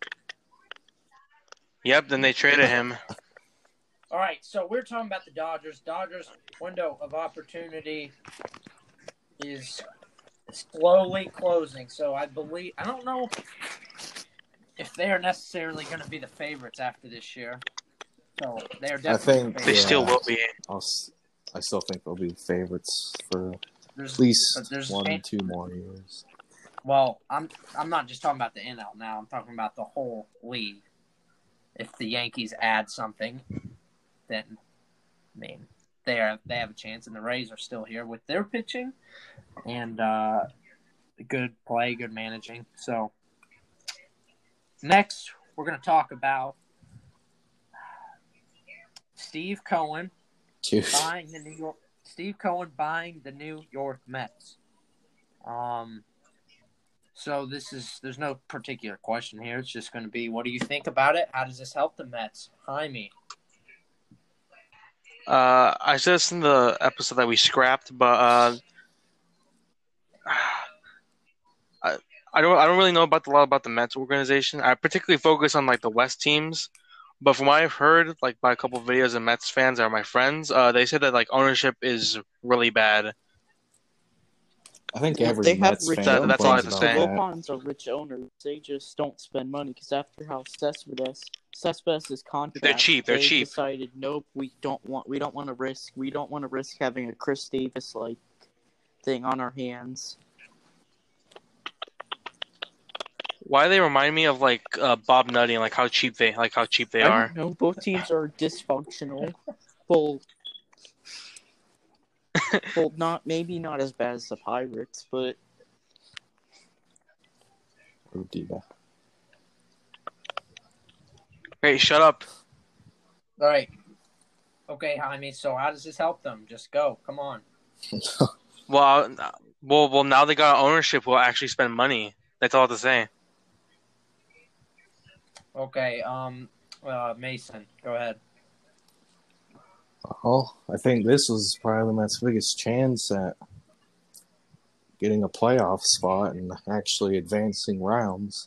Yep, then they traded him. All right, so we're talking about the Dodgers. Dodgers' window of opportunity is slowly closing. So I believe I don't know if they are necessarily going to be the favorites after this year. So they are I definitely. think the They yeah, still will be. I'll, s- I still think they'll be favorites for There's, at least but there's one, two more years. well, I'm I'm not just talking about the N L now. I'm talking about the whole league. If the Yankees add something, then I mean they are they have a chance, and the Rays are still here with their pitching and uh, good play, good managing. So next, we're going to talk about Steve Cohen Dude, buying the New York. Steve Cohen buying the New York Mets. Um. So this is there's no particular question here. It's just going to be, what do you think about it? How does this help the Mets? Jaime. Uh, I said this in the episode that we scrapped, but uh, I, I don't I don't really know about a lot about the Mets organization. I particularly focus on like the West teams, but from what I've heard, like by a couple of videos of Mets fans that are my friends, uh, they said that like ownership is really bad. I think every they have Mets rich fan That- that's all I have complains to about say. The that. Wilpons are rich owners. They just don't spend money because after how Cespedes Cespedes' contract, They're cheap, they're they cheap. decided nope, we don't want we don't want to risk we don't want to risk having a Chris Davis like thing on our hands. Why they remind me of like uh, Bob Nutty and like how cheap they like how cheap they I are. don't know. Both teams are dysfunctional. Well, well, not maybe not as bad as the Pirates, but Who do that? Hey, shut up. All right. Okay, Jaime. So how does this help them? Just go. Come on. Well, uh, well, well. Now they got ownership. Will actually spend money. That's all I have to say. Okay. Um. Uh, Mason, go ahead. Well, I think this was probably the Mets' biggest chance at getting a playoff spot and actually advancing rounds.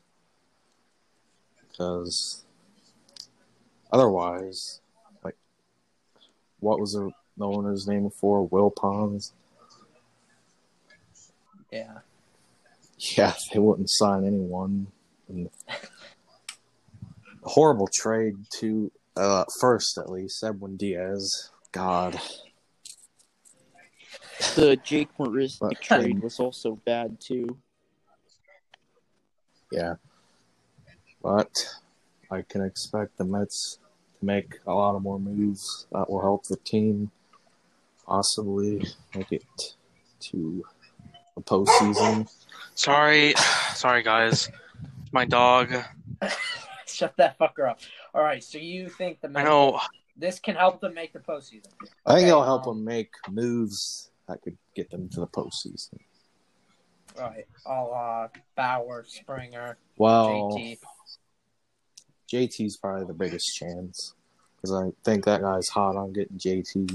Because otherwise, like, what was the, the owner's name before? Wilpons? Yeah. Yeah, they wouldn't sign anyone. And horrible trade to uh, first, at least, Edwin Diaz. God. the Jake Marisnick But- trade was also bad too. Yeah. But I can expect the Mets to make a lot of more moves that will help the team possibly make it to the postseason. Sorry, sorry guys. My dog. Shut that fucker up. All right. So you think the I Mets, know. this can help them make the postseason? I think Okay, it'll help um, them make moves that could get them to the postseason. All right. All uh, Bauer, Springer, Well, J T. J T's probably the biggest chance because I think that guy's hot on getting J T.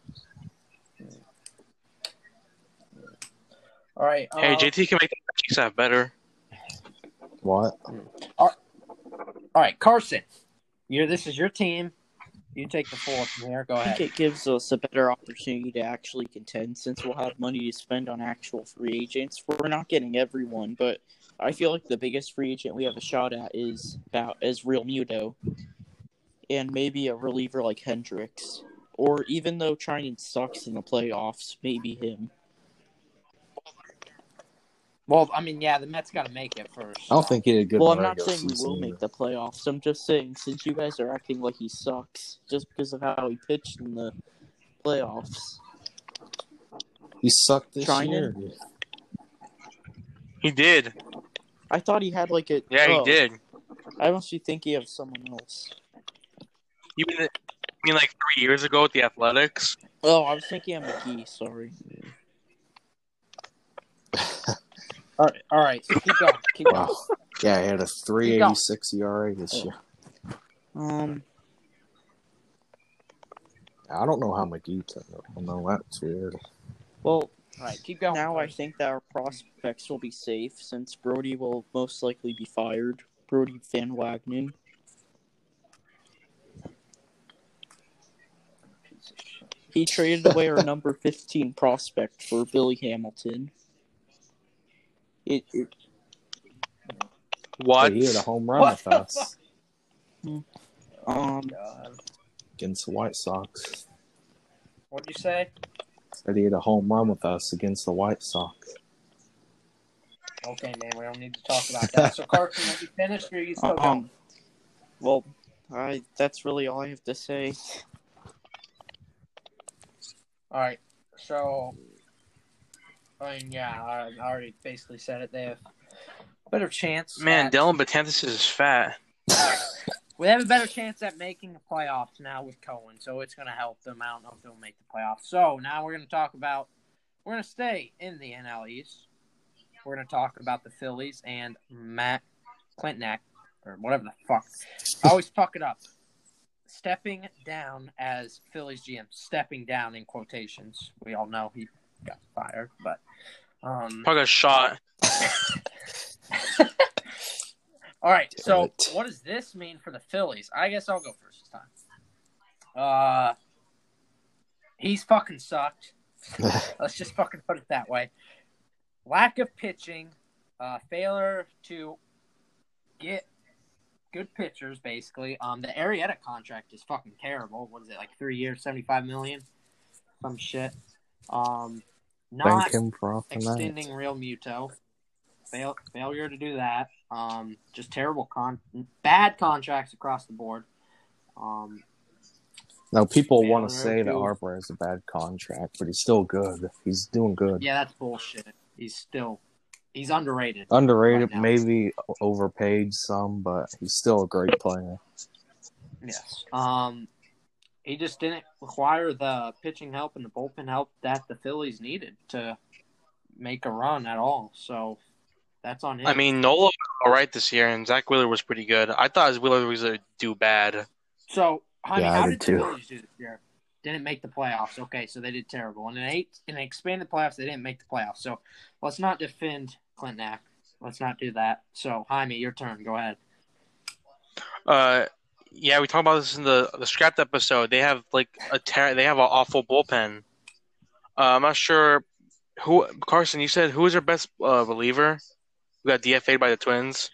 All right. Hey, uh, J T can make the Chiefs have better. What? All right, Carson. You're, this is your team. You take the floor from here. Go I ahead. think it gives us a better opportunity to actually contend since we'll have money to spend on actual free agents. We're not getting everyone, but I feel like the biggest free agent we have a shot at is about is Real Muto, and maybe a reliever like Hendricks, or even though Trinan sucks in the playoffs, maybe him. Well, I mean, yeah, the Mets got to make it first. I don't think he did good. Well, in I'm the not regular saying we will season make the playoffs. I'm just saying since you guys are acting like he sucks just because of how he pitched in the playoffs. He sucked this Trinan? year. He did. I thought he had like a. Yeah, oh, he did. I must be thinking of someone else. You mean, you mean like three years ago with the Athletics? Oh, I was thinking of McGee. Sorry. all right, all right. So keep going. Keep going. Wow. Yeah, he had a three eighty-six E R A this year. Um. I don't know how McGee turned out. I know that's weird. Well, All right, keep going. now I think that our prospects will be safe since Brody will most likely be fired. Brody Van Wagenen. He traded away our number fifteen prospect for Billy Hamilton. It, it What? Hey, he had a home run What with the us um God. against the White Sox. What'd you say? Said he had a home run with us against the White Sox. Okay, man, we don't need to talk about that. So, Carson, have you finished or are you still going? um well, I that's really all I have to say. All right, so, I mean, yeah, I I already basically said it. They have a better chance. Man, at, Dylan Betances is fat. We have a better chance at making the playoffs now with Cohen, so it's going to help them. I don't know if they'll make the playoffs. So, now we're going to talk about, we're going to stay in the N L East. We're going to talk about the Phillies and Matt Klentak, or whatever the fuck. I always fuck it up. Stepping down as Phillies G M. Stepping down in quotations. We all know he got fired, but um, Probably got shot. all right. Damn So, it. what does this mean for the Phillies? I guess I'll go first this time. Uh, he's fucking sucked. Let's just fucking put it that way. Lack of pitching, uh, failure to get good pitchers, basically. Um, the Arrieta contract is fucking terrible. What is it, like three years, seventy-five million dollars? Some shit. Um, not Thank him for offering extending that. Real Muto. Fail, failure to do that. Um, just terrible con, bad contracts across the board. Um, Now, people Failure want to say that to- Harper has a bad contract, but he's still good. He's doing good. yeah, that's bullshit. He's still, he's underrated. Underrated, Right now. maybe overpaid some, but he's still a great player. Yes. Um, he just didn't require the pitching help and the bullpen help that the Phillies needed to make a run at all. So that's on him. I mean, Nola was all right this year, and Zach Wheeler was pretty good. I thought Wheeler was going to do bad. so honey, Yeah, I how did did the too. Phillies do this year? Didn't make the playoffs. Okay, so they did terrible. And in eight, in the expanded playoffs, they didn't make the playoffs. So let's not defend Klentak. Let's not do that. So Jaime, your turn. Go ahead. Uh, yeah, we talked about this in the the scrapped episode. They have like a ter- they have an awful bullpen. Uh, I'm not sure who Carson. You said who is their best uh, reliever? Who got D F A'd by the Twins?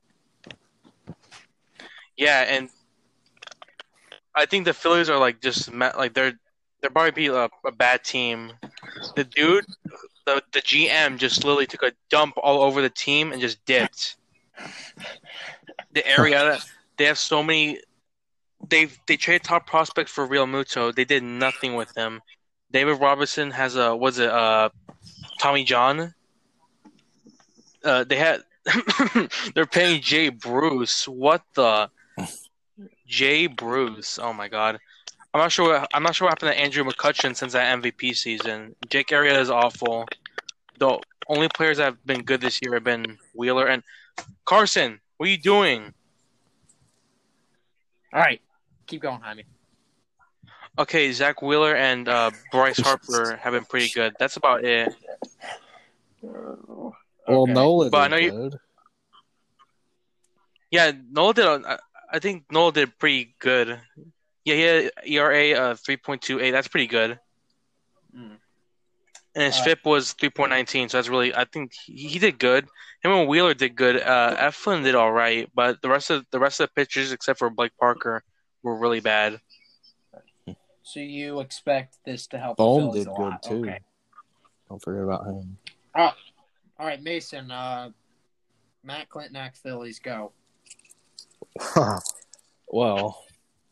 Yeah, and I think the Phillies are like just ma- like they're they're probably be a, a bad team. The dude, the the G M just literally took a dump all over the team and just dipped. The Arrieta, they have so many. They they traded top prospect for Real Muto. They did nothing with him. David Robinson has a was it uh Tommy John. Uh, they had they're paying Jay Bruce. What the Jay Bruce? Oh my god. I'm not sure. What, I'm not sure what happened to Andrew McCutcheon since that M V P season. Jake Arrieta is awful. The only players that have been good this year have been Wheeler and Carson. What are you doing? All right, keep going, Jaime. Okay, Zach Wheeler and uh, Bryce Harper have been pretty good. That's about it. Well, Okay. Nola But I did know you- good. Yeah, Nola did. A, I think Nola did pretty good. Yeah, he had E R A uh, three point two eight. That's pretty good. Mm. And his All F I P was three point one nine. So that's really. I think he, he did good. Him and Wheeler did good. Uh, Eflin did all right, but the rest of the rest of the pitchers, except for Blake Parker, were really bad. So you expect this to help Bohm the Phillies did a good lot. too. Okay. Don't forget about him. All right, Mason. Uh, Matt Klentak, Phillies, go. Well,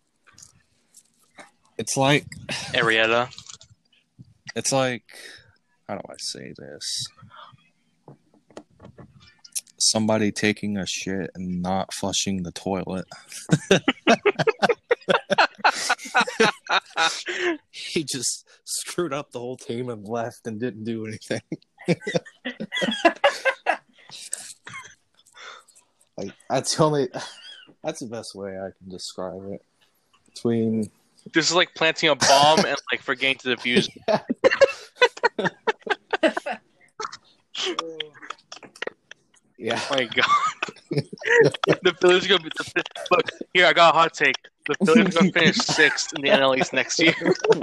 it's like Arrieta. it's like how do I say this? Somebody taking a shit and not flushing the toilet. He just screwed up the whole team and left and didn't do anything. Like that's the only that's the best way I can describe it. Between This is like planting a bomb and like forgetting to defuse. yeah. yeah. Oh my god. The Phillies are gonna be the, look here. I got a hot take. The Phillies are gonna finish sixth in the N L East next year.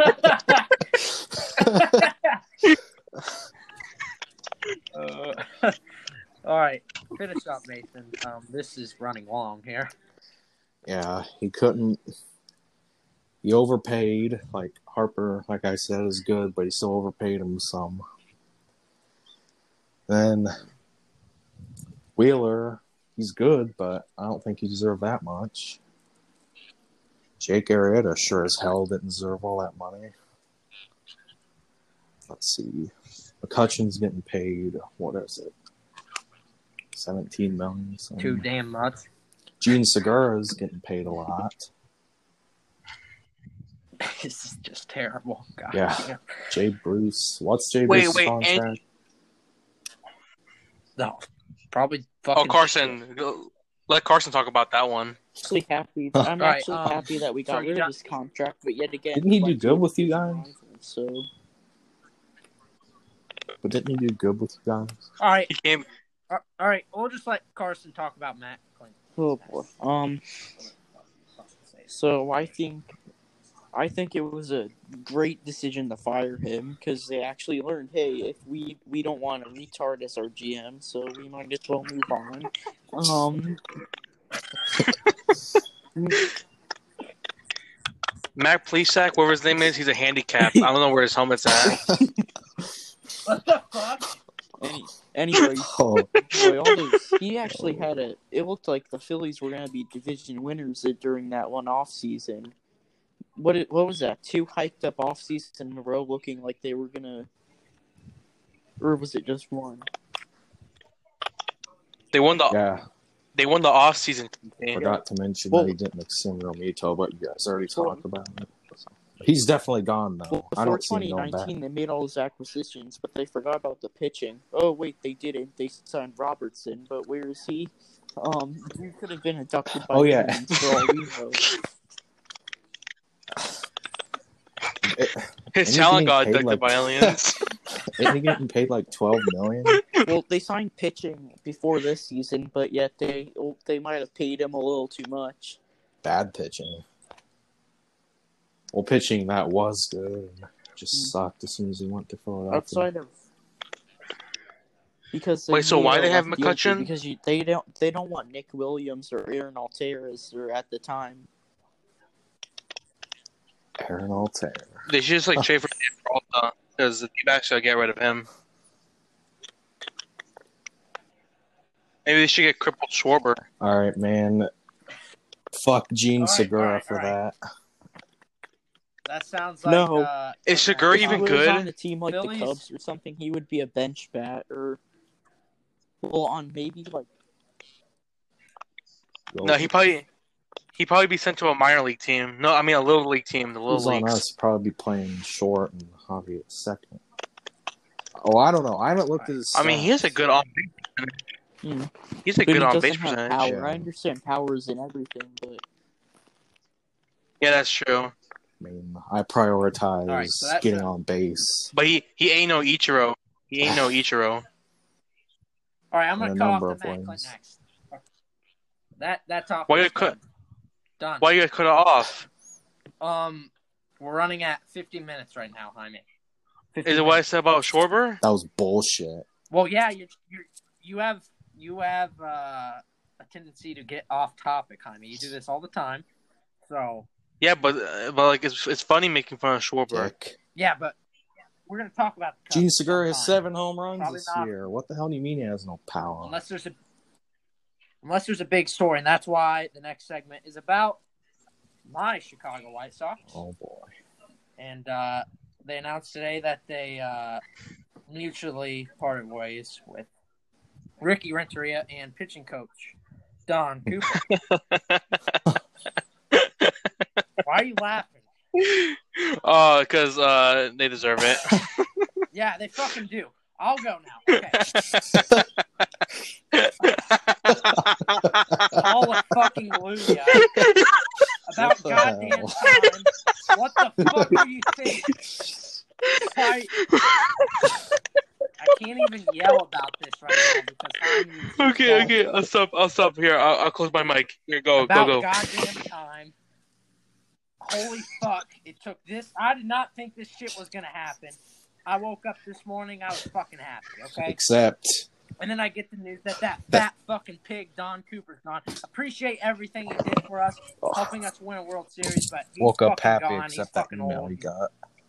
uh, all right, finish up, Nathan. Um, this is running long here. Yeah, he couldn't. He overpaid. Like Harper, like I said, is good, but he still overpaid him some. Then Wheeler, he's good, but I don't think he deserved that much. Jake Arrieta sure as hell didn't deserve all that money. Let's see. McCutcheon's getting paid, what is it? seventeen million dollars. Something. Too damn much. Gene Segura's getting paid a lot. This is just terrible. God. Yeah. Jay Bruce. What's Jay Wait, Bruce's wait, contract? and- No, probably fucking. Oh, Carson. Let Carson talk about that one. Actually happy. I'm Right, actually um, happy that we got sorry, rid you of got- this contract, but yet again, Didn't he do like, good with you guys? So But didn't he do good with you guys? All right, He came. all right. We'll just let Carson talk about Matt Clinton. oh boy. Um. So I think, I think it was a great decision to fire him because they actually learned, hey, if we we don't want a retard as our G M, so we might as well move on. Um. Matt Plesac, whatever his name is, he's a handicap. I don't know where his helmet's at. What the fuck? Any, anyway, Oh, boy, all those, he actually had a. It looked like the Phillies were going to be division winners during that one off season. What it, what was that? Two hyped up off seasons in a row, looking like they were gonna, or was it just one? They won the yeah. they won the off season campaign. Forgot to mention Well- that he didn't extend Romito, but you guys already Well- talked about it. So. He's definitely gone, though. Well, I before don't see him twenty going back. nineteen, they made all those acquisitions, but they forgot about the pitching. Oh wait, they didn't. They signed Robertson, but where is he? Um, he could have been inducted by Oh, yeah. the Indians for all we know. His And he's talent getting got paid, abducted like- by aliens. Isn't he getting paid like twelve million dollars? Well, they signed pitching before this season, but yet they they might have paid him a little too much. Bad pitching. Well, pitching that was good. And just Mm. sucked as soon as he went to Philadelphia. Outside of because Wait, so need why a they have left fielder, McCutcheon? Because you, they don't they don't want Nick Williams or Aaron Altares or at the time. Aaron Altair. They should just like trade for Dave Peralta because the D-backs gotta get rid of him. Maybe they should get crippled Schwarber. All right, man. Fuck Gene All right, Segura all right, for all right. that. That sounds like. No. Uh, Is Segura If even he was good? on a team like Phillies- the Cubs or something, he would be a bench bat or well on maybe like No, he probably he probably be sent to a minor league team. No, I mean a little league team, the Who's little on leagues. us probably be playing short and Javi at second. Oh, I don't know. I haven't looked at his. I mean, he has a good on. hmm. He's a But good he on doesn't base have percentage. power. Yeah. I understand powers and everything, but Yeah, that's true. I mean, I prioritize All right, so that's getting a- on base. But he he ain't no Ichiro. He ain't no Ichiro. All right, I'm in gonna a cut off number the of Matt ways. Clinton next. That that topic. Why is you cut- done. Done. Why you guys cut it off? Um, we're running at fifteen minutes right now, Jaime. fifteen Is it what I minutes. said about Schwarber? That was bullshit. Well, yeah, you you you have you have uh, a tendency to get off topic, Jaime. You do this all the time. So Yeah, but uh, but like it's it's funny making fun of Schwarber. Dick. yeah, but we're gonna talk about the Cubs Gene Segura has sometime. seven home runs Probably this not. year. What the hell do you mean he has no power? Unless there's a unless there's a big story, and that's why the next segment is about my Chicago White Sox. Oh boy. And uh, they announced today that they uh, mutually parted ways with Ricky Renteria and pitching coach Don Cooper. Why are you laughing? Oh, because uh, they deserve it. Yeah, they fucking do. I'll go now. Okay. Hallelujah. About the goddamn hell? time. What the fuck do you think? Why? I can't even yell about this right now because I'm just Okay, so- okay, I'll stop. I'll stop here. I'll, I'll close my mic. Here, go, about go, go. goddamn time. Holy fuck! It took this. I did not think this shit was gonna happen. I woke up this morning. I was fucking happy. Okay. Except And then I get the news that that fat fucking pig, Don Cooper's gone. Appreciate everything he did for us, helping us win a World Series, but he's woke up fucking happy gone. He's except that fucking email old. he got.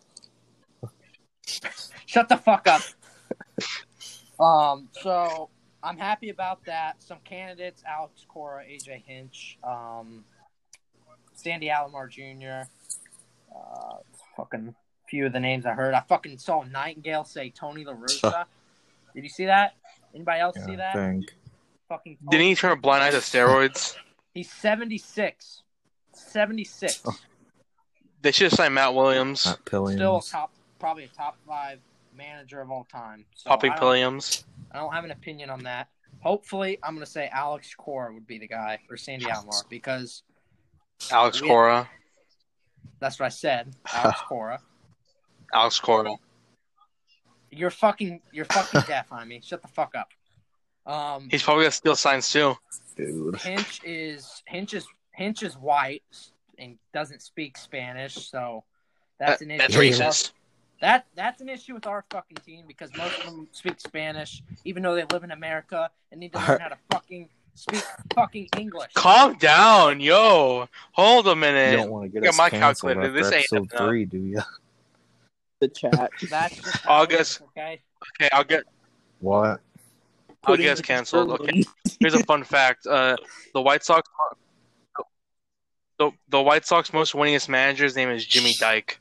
Shut the fuck up. Um, so I'm happy about that. Some candidates: Alex Cora, A J Hinch, um, Sandy Alomar Junior Uh, fucking few of the names I heard. I fucking saw Nightingale say Tony La Russa. Did you see that? Anybody else see Yeah, I that? think. Fucking. Tony. Didn't he turn a blind eye to steroids? He's seventy-six. seventy-six. They should have signed Matt Williams. Not Pillions. Still a top, probably a top five manager of all time. So Popping I don't- Pilliams. I don't have an opinion on that. Hopefully, I'm going to say Alex Cora would be the guy, or Sandy Alomar, because Alex We- Cora. that's what I said. Alex Cora. Alex Cora. You're fucking, you're fucking deaf, Jaime. Shut the fuck up. Um, He's probably got steal signs too. Dude. Hinch is Hinch is Hinch is white and doesn't speak Spanish, so that's an issue. That's with our- racist. That that's an issue with our fucking team because most of them speak Spanish, even though they live in America and need to learn how to fucking speak fucking English. Calm down, yo. Hold a minute. You don't want to get Got us my canceled calculator. after This ain't episode enough. three, do you? The chat. That's just how it is, August. okay. Okay, I'll get. What? I'll Put get us in canceled. Okay. Sterling. Here's a fun fact. Uh, the White Sox. The, the White Sox most winningest manager's name is Jimmy Dyke.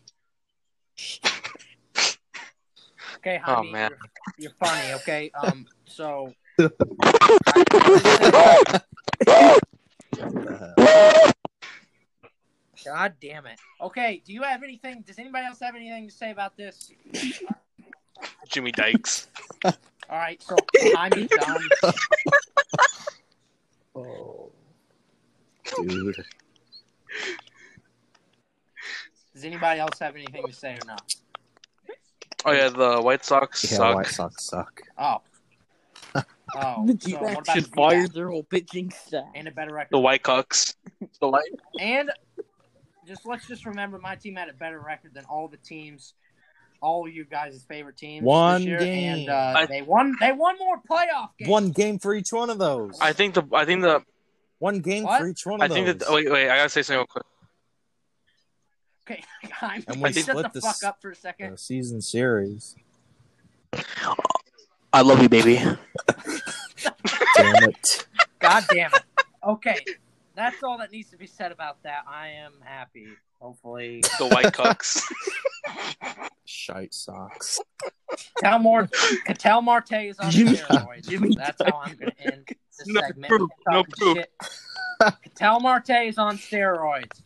Okay, Oh, Jaime, man. you're, you're funny. Okay, um, so God damn it. Okay, do you have anything? Does anybody else have anything to say about this? Jimmy Dykes. All right, so Jaime's done. Oh, dude. Does anybody else have anything to say or not? Oh yeah, the White Sox Yeah, suck. White Sox suck. Oh. Oh, The so what D-backs about should the fire D-backs? their whole pitching staff. And a better record. The White Cucks. The White. And just let's just remember, my team had a better record than all the teams, all of you guys' favorite teams One this year, game. and uh, I- they won. They won more playoff games. One game for each one of those. I think the. I think the. One game What? for each one I of think those. that. Wait, wait. I gotta say something real quick. Okay, Jaime, And we shut split the this- fuck up for a second. The season series. I love you, baby. Damn it. God damn it. Okay, that's all that needs to be said about that. I am happy. Hopefully, The White Cucks. Shite socks. Cal Marte, Cattell Marte is on Jimmy- steroids. Jimmy That's how I'm going to end this No segment. proof, no Talking proof. shit. Cattell Marte is on steroids.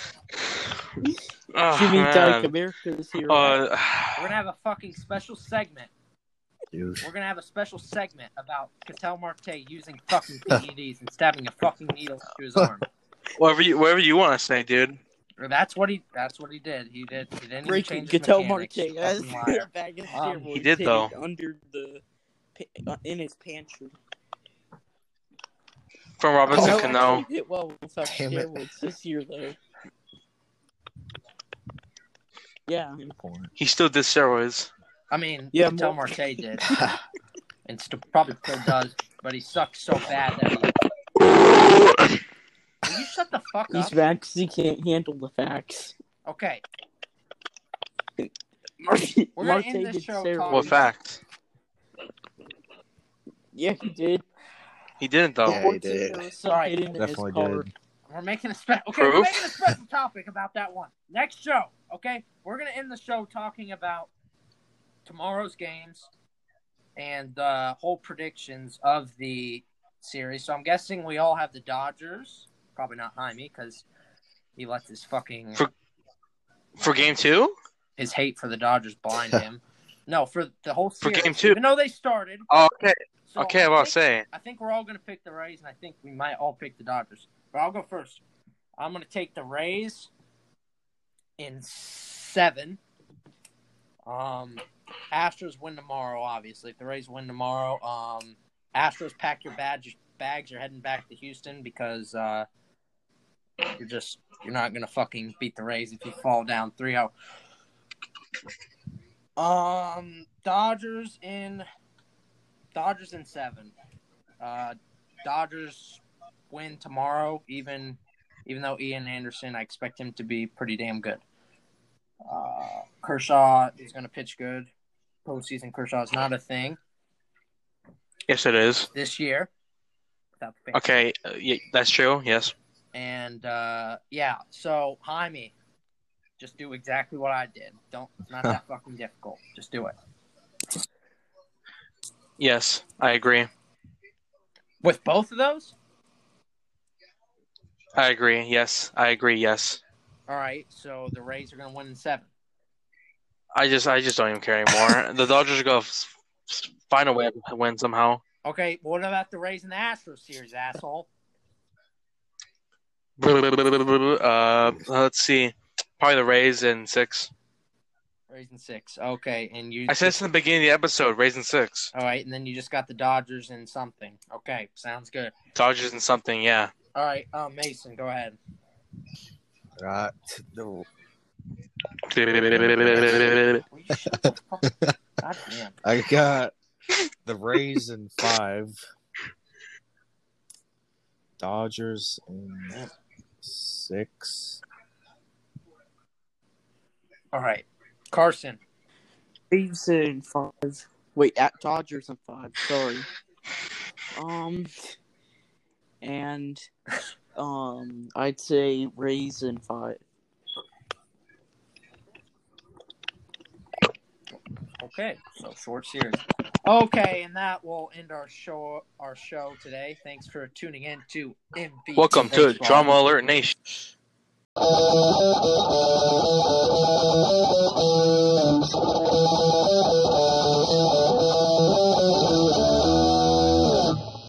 Oh, Jimmy man. Dyke, America's hero. Uh, We're going to have a fucking special segment. Dude. We're going to have a special segment about Cattell Marte using fucking P E Ds and stabbing a fucking needle to his arm. whatever you, whatever you want to say, dude. Or that's what he. That's what he did. He did. He didn't even Breaking change his Cattell mechanics. Marte you has fucking liar. a bag of Um, steroids he did, hidden though. under the pa- uh, in his pantry. From Robinson Oh, Cano. actually hit well without Damn it. steroids this year, though. Yeah, Point. He still did steroids. I mean, Yeah, Cattell more- Marte did, and still probably still does, but he sucks so bad that he. Will you shut the fuck these up? facts, he can't handle the facts. Okay, Marte, We're gonna Marte end this did show steroids. talking- What fact? Yeah, he did. He didn't though. Yeah, he did. There was some Sorry. hidden in his Definitely car. did. we're making a spe- Okay, we're Proof? making a special topic about that one. Next show. Okay, we're gonna end the show talking about tomorrow's games and the whole predictions of the series. So I'm guessing we all have the Dodgers. Probably not Jaime because he lets his fucking For- For game two? His hate for the Dodgers blinded him. No, for the whole For series. game two? Even though they started. Oh, okay. So okay, I I was think, saying. I think we're all going to pick the Rays, and I think we might all pick the Dodgers. But I'll go first. I'm going to take the Rays in seven. Um, Astros win tomorrow, obviously. If the Rays win tomorrow, um, Astros pack your badge, bags. You're heading back to Houston because uh, you're just you're not gonna fucking beat the Rays if you fall down three oh. Um, Dodgers in Dodgers in seven. Uh, Dodgers win tomorrow. Even even though Ian Anderson, I expect him to be pretty damn good. Uh, Kershaw is going to pitch good. Postseason Kershaw is not a thing Yes, it is. this year. Without the fans. Okay, uh, yeah, that's true. Yes. And uh, yeah, so Jaime, just do exactly what I did. Don't. It's not that fucking difficult. Just do it. Yes, I agree. With both of those. I agree. Yes, I agree. Yes. All right. So the Rays are going to win in seven. I just, I just don't even care anymore. The Dodgers are gonna f- f- find a way to win somehow. Okay. What about the Rays and the Astros series, asshole? Uh, let's see. Probably the Rays in six. Rays in six. Okay, and you. I said this in the beginning of the episode. Rays in six. All right, and then you just got the Dodgers in something. Okay, sounds good. Dodgers in something. Yeah. All right, uh, Mason, go ahead. Uh, the, Will you shut the fuck- God damn. I got the Rays in five, Dodgers in six. All right, Carson. Rays in five. Wait, at Dodgers in five. Sorry. Um, and um, I'd say Rays in five. Okay, so short series. Okay, and that will end our show. Our show today. Thanks for tuning in to M V P Welcome to Baseball. Drama Alert Nation.